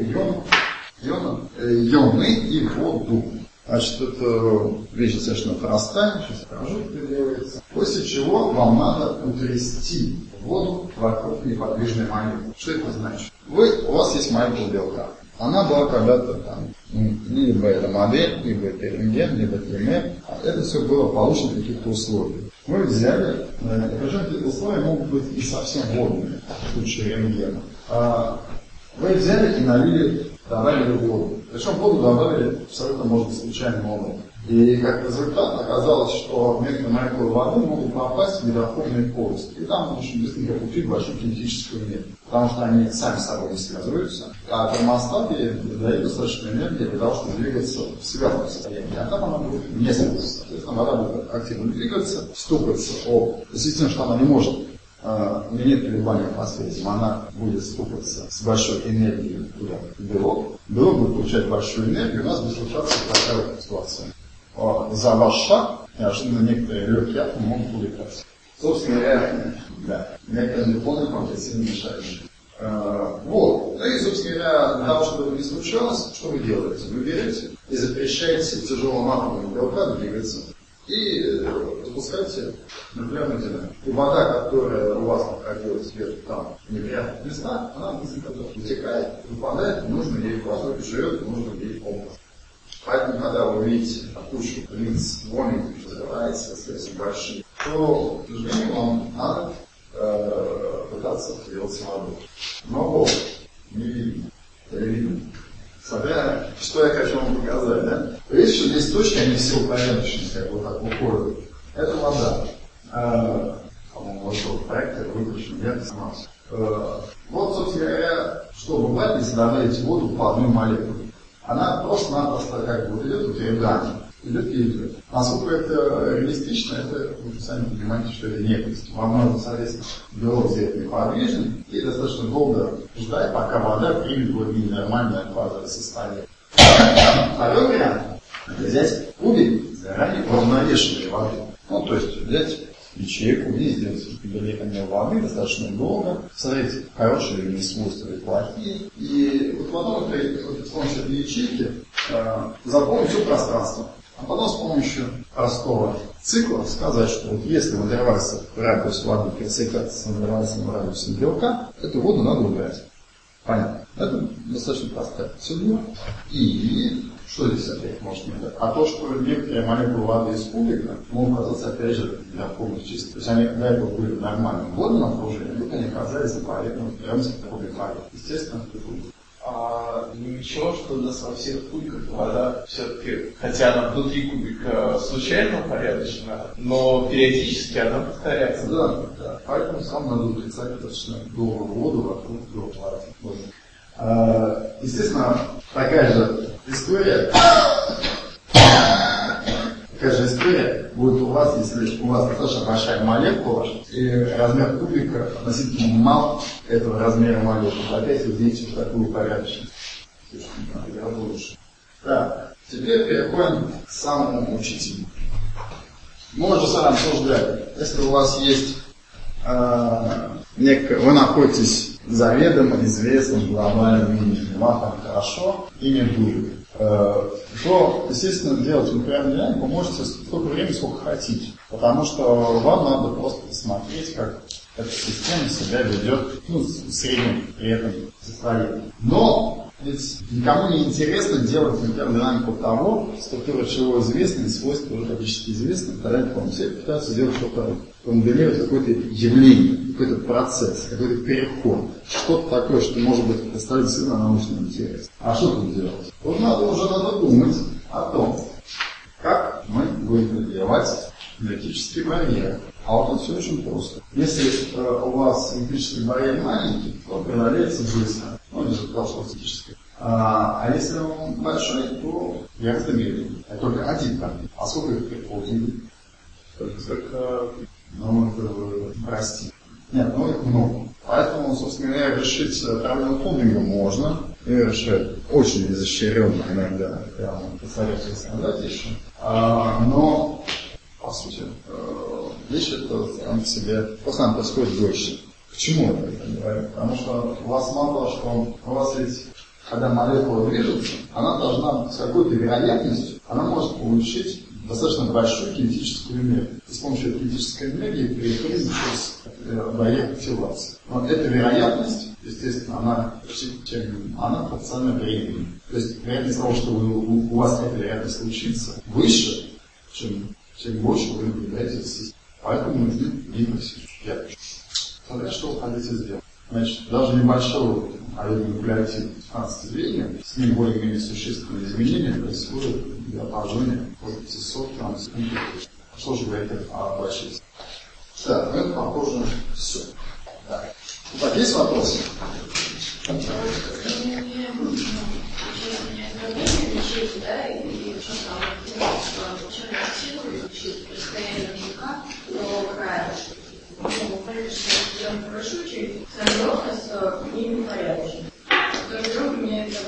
ионы и воду. Значит, это вещь достаточно простая, сейчас покажу, как это делается. После чего вам надо утрясти воду вокруг неподвижной молекулы. Что это значит? У вас есть молекула белка. Она была когда-то там, либо это модель, либо это рентген, либо это МР. Это все было получено в каких-то условиях. Мы взяли, причем эти условия могут быть и совсем водными, в случае рентгена. Вы взяли и добавили воду. Причем воду добавили абсолютно, может быть, случайным образом. И как результат оказалось, что некоторые молекулы воды могут попасть в гидрофобные полости. И там очень быстренько получить большую кинетическую энергию. Потому что они сами с собой не связываются. А термостаты дают достаточно энергии для того, чтобы двигаться в связанном состоянии. А там она будет не связываться. Соответственно, вода будет активно двигаться, стукаться естественно, что она не может. У нее нет колебания по связям, она будет стукаться с большой энергией туда, в белок. Белок будет получать большую энергию, у нас будет случаться такая вот ситуация. За ваш шаг неожиданно некоторые легкие атомы могут улетать. Собственно говоря, да, некоторые нейтроны вам сильно мешающие. Вот. Ну и, собственно говоря, для того, чтобы это не случалось, что вы делаете? Вы берете и запрещаете тяжелым атомам белка двигаться. И запускайте нуклеарный динамик. И вода, которая у вас находилась где-то там в неприятных местах, она быстренько утекает, выпадает, нужно ей поскольку живет, нужно ей область. Поэтому, когда вы видите кучу линз вольных, что закрывается, достаточно большие, то, к сожалению, вам надо пытаться делать воду. Но не видно. Это видно. Смотря, что я хочу вам показать, да? Видите, что здесь точки, они все упорядочены, как вот так уходят. Это вода. По-моему, вот этот проектор выключен, я не сомневался. Вот, собственно говоря, что бывает, если добавить воду по одной молекуле. Она просто-напросто как бы идет утверждание. Идет и идет. Насколько это реалистично, это вы сами понимаете, что это некость. Вам нужно, соответственно, белок взять неподвижный и достаточно долго ждать, пока вода примет более нормальное фазовое состояние. Второй вариант – это взять кубик заранее уравновешенной воды. Ну, то есть взять ячейку и сделать гидрометание воды достаточно долго, смотреть, хорошие или свойства или плохие. И вот потом с помощью этой ячейки заполнить все пространство. А потом с помощью простого цикла сказать, что вот если выдавался радиус воды пересекаться с выдаваемым радиусом белка, эту воду надо убрать. Понятно. Это достаточно простая процедура. И что здесь опять может быть? А то, что некоторые молекулы воды из кубика могут оказаться, опять же, для полных чистых. То есть они до этого были в нормальном водном окружении, а тут они оказались на поверхности кубика. Естественно, это будет. Ничего, что у нас во всех кубиках вода все-таки, хотя она внутри кубика случайно упорядочена, но периодически она повторяется. Да. Поэтому сам надо отрицать достаточно долгую воду вокруг воды. Естественно, такая же история будет у вас, если у вас достаточно большая молекула, и размер кубика относительно мал этого размера молекулы. Опять вы видите такую упорядоченность. Так, теперь переходим к самому учителю. Мы уже с вами обсуждали, если у вас есть вы находитесь заведомо известным глобальным минимумом, вам там хорошо и не будет, то, естественно, делать инфернальную динамику вы можете столько времени, сколько хотите. Потому что вам надо просто посмотреть, как эта система себя ведет в среднем при этом состоянии. Но ведь никому не интересно делать интердинамику того, структура чего известна, и свойства уже практически известны, тогда все пытаются сделать что-то, моделировать какое-то явление, какой-то процесс, какой-то переход. Что-то такое, что может быть представить сильно научным интересом. А что тут делать? Вот надо думать о том, как мы будем преодолевать энергетические барьеры. А вот тут все очень просто. Если у вас энергетический барьер маленький, то преодолеется быстро. Ну, не сказал, что энергетический. А если он большой, то гораздо медленнее. Это только один барьер. А сколько их предположили? Только... Прости. Нет, их много. Поэтому, собственно говоря, решить проблему фондинга можно. И решать очень изощренно иногда, прямо посоветую сказать еще. Но, по сути, вещь это сам по себе, просто она происходит дольше. К чему я это говорю? Потому что у вас мало того, что у вас ведь, когда молекула движется, она должна с какой-то вероятностью, она может получить достаточно большую кинетическую энергию. И с помощью кинетической энергии переходит через барьер активации. Но эта вероятность, естественно, она пропорциональна времени. То есть вероятность того, что у вас эта вероятность случится, выше, чем больше вы наблюдаете за системой. Поэтому нужны импульсы. Смотря что вы хотите сделать. Значит, даже небольшого манипулятивного звенья с ним более-менее существенные изменения происходят в диапазоне от 500 трансекунд. Что же говорит о большой? Да, это похоже на все. Да. Так, есть вопросы? Хорошо, через тренировка не непорядочно. Тренировка меня это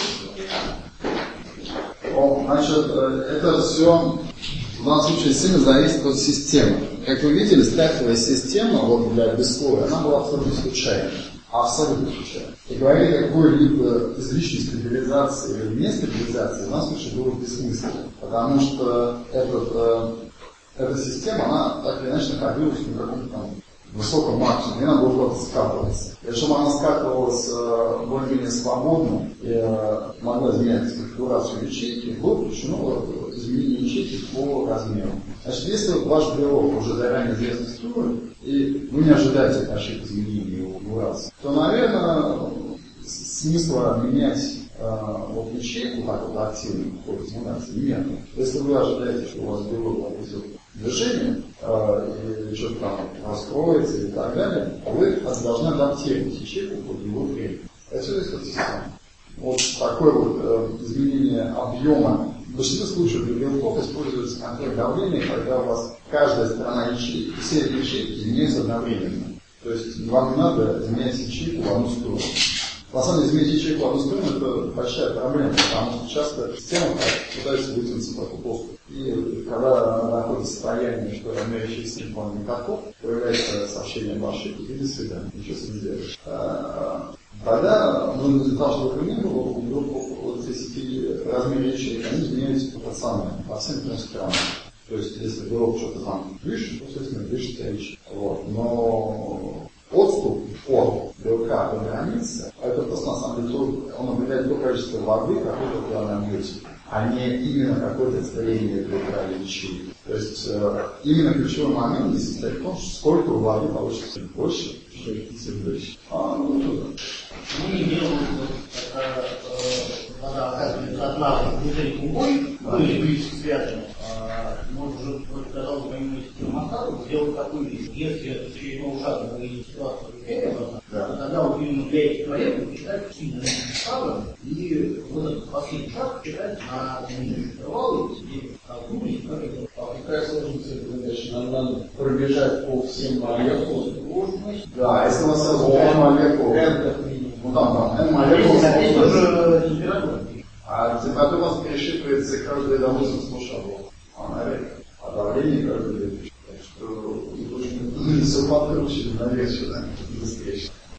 время. Значит, это все в данном случае сильно зависит от системы. Как вы видели, стартовая система вот для бессловия, она была абсолютно случайной. Абсолютно случайно. И говорить о какой-либо излишней стабилизации или нестабилизации в данном случае было бессмысленно. Потому что эта система, она так или иначе находилась на каком-то там высоком максимуме, и она была куда-то скатываться. И чтобы она скатывалась более-менее свободно и могла изменять конфигурацию ячейки, было включено изменение ячейки по размеру. Значит, если ваш белок уже заранее известной структуры, и вы не ожидаете больших изменений его конфигурации, то, наверное, смысла менять ячейку так вот активно в ходе стимуляции нет. Если вы ожидаете, что у вас белок будет движение, или что-то там раскроется и так далее, вы должны адаптировать ячейку под его времени. Отсюда есть система. Вот такое вот изменение объема. В большинстве случаев для белков используется контроль давления, когда у вас каждая сторона ячейки, все эти ячейки изменяются одновременно. То есть вам не надо изменять ячейку в одну сторону. На самом деле, изменить ячейку в одну сторону – это большая проблема, потому что часто система пытается вытянуться по купосту. И когда она находится в состоянии, что размеряющий симптом никаков, появляется сообщение об ошибке и до свидания, ничего с этим не сделаешь. Тогда, для того, чтобы это не было, у этой сети размер ячеек, они изменяются пропорционально по всем трем сторонам. То есть, если белок что-то там выше, то, соответственно, выше вся ячейка. Вот. Но отступ от белка до границы, это просто на самом деле он определяет то количество воды, какое-то в данном объекте, а не именно какое-то строение белка или ячейки. То есть, именно ключевой момент здесь состоит в том, сколько воды получится больше, что больше. Мы не делаем, вода оказывается одна внутри другой, были близко связаны. Может же, когда вы понимаете термостату, сделать такую вещь. Если с очередного шага вы видите ситуацию, то тогда вы именно для этих проектов читаете сильно шагом, и вот этот последний шаг читаете на нижний интервал, и думаете, как это. А какая сложность этой задачи? Надо пробежать по всем молекулам. Да, если у нас n молекул, ну там n молекул, а температура у нас пересчитывается каждые, допустим, 100 шагов. А давление каждый день. Так что не совпадает очень навечно, да, быстрее.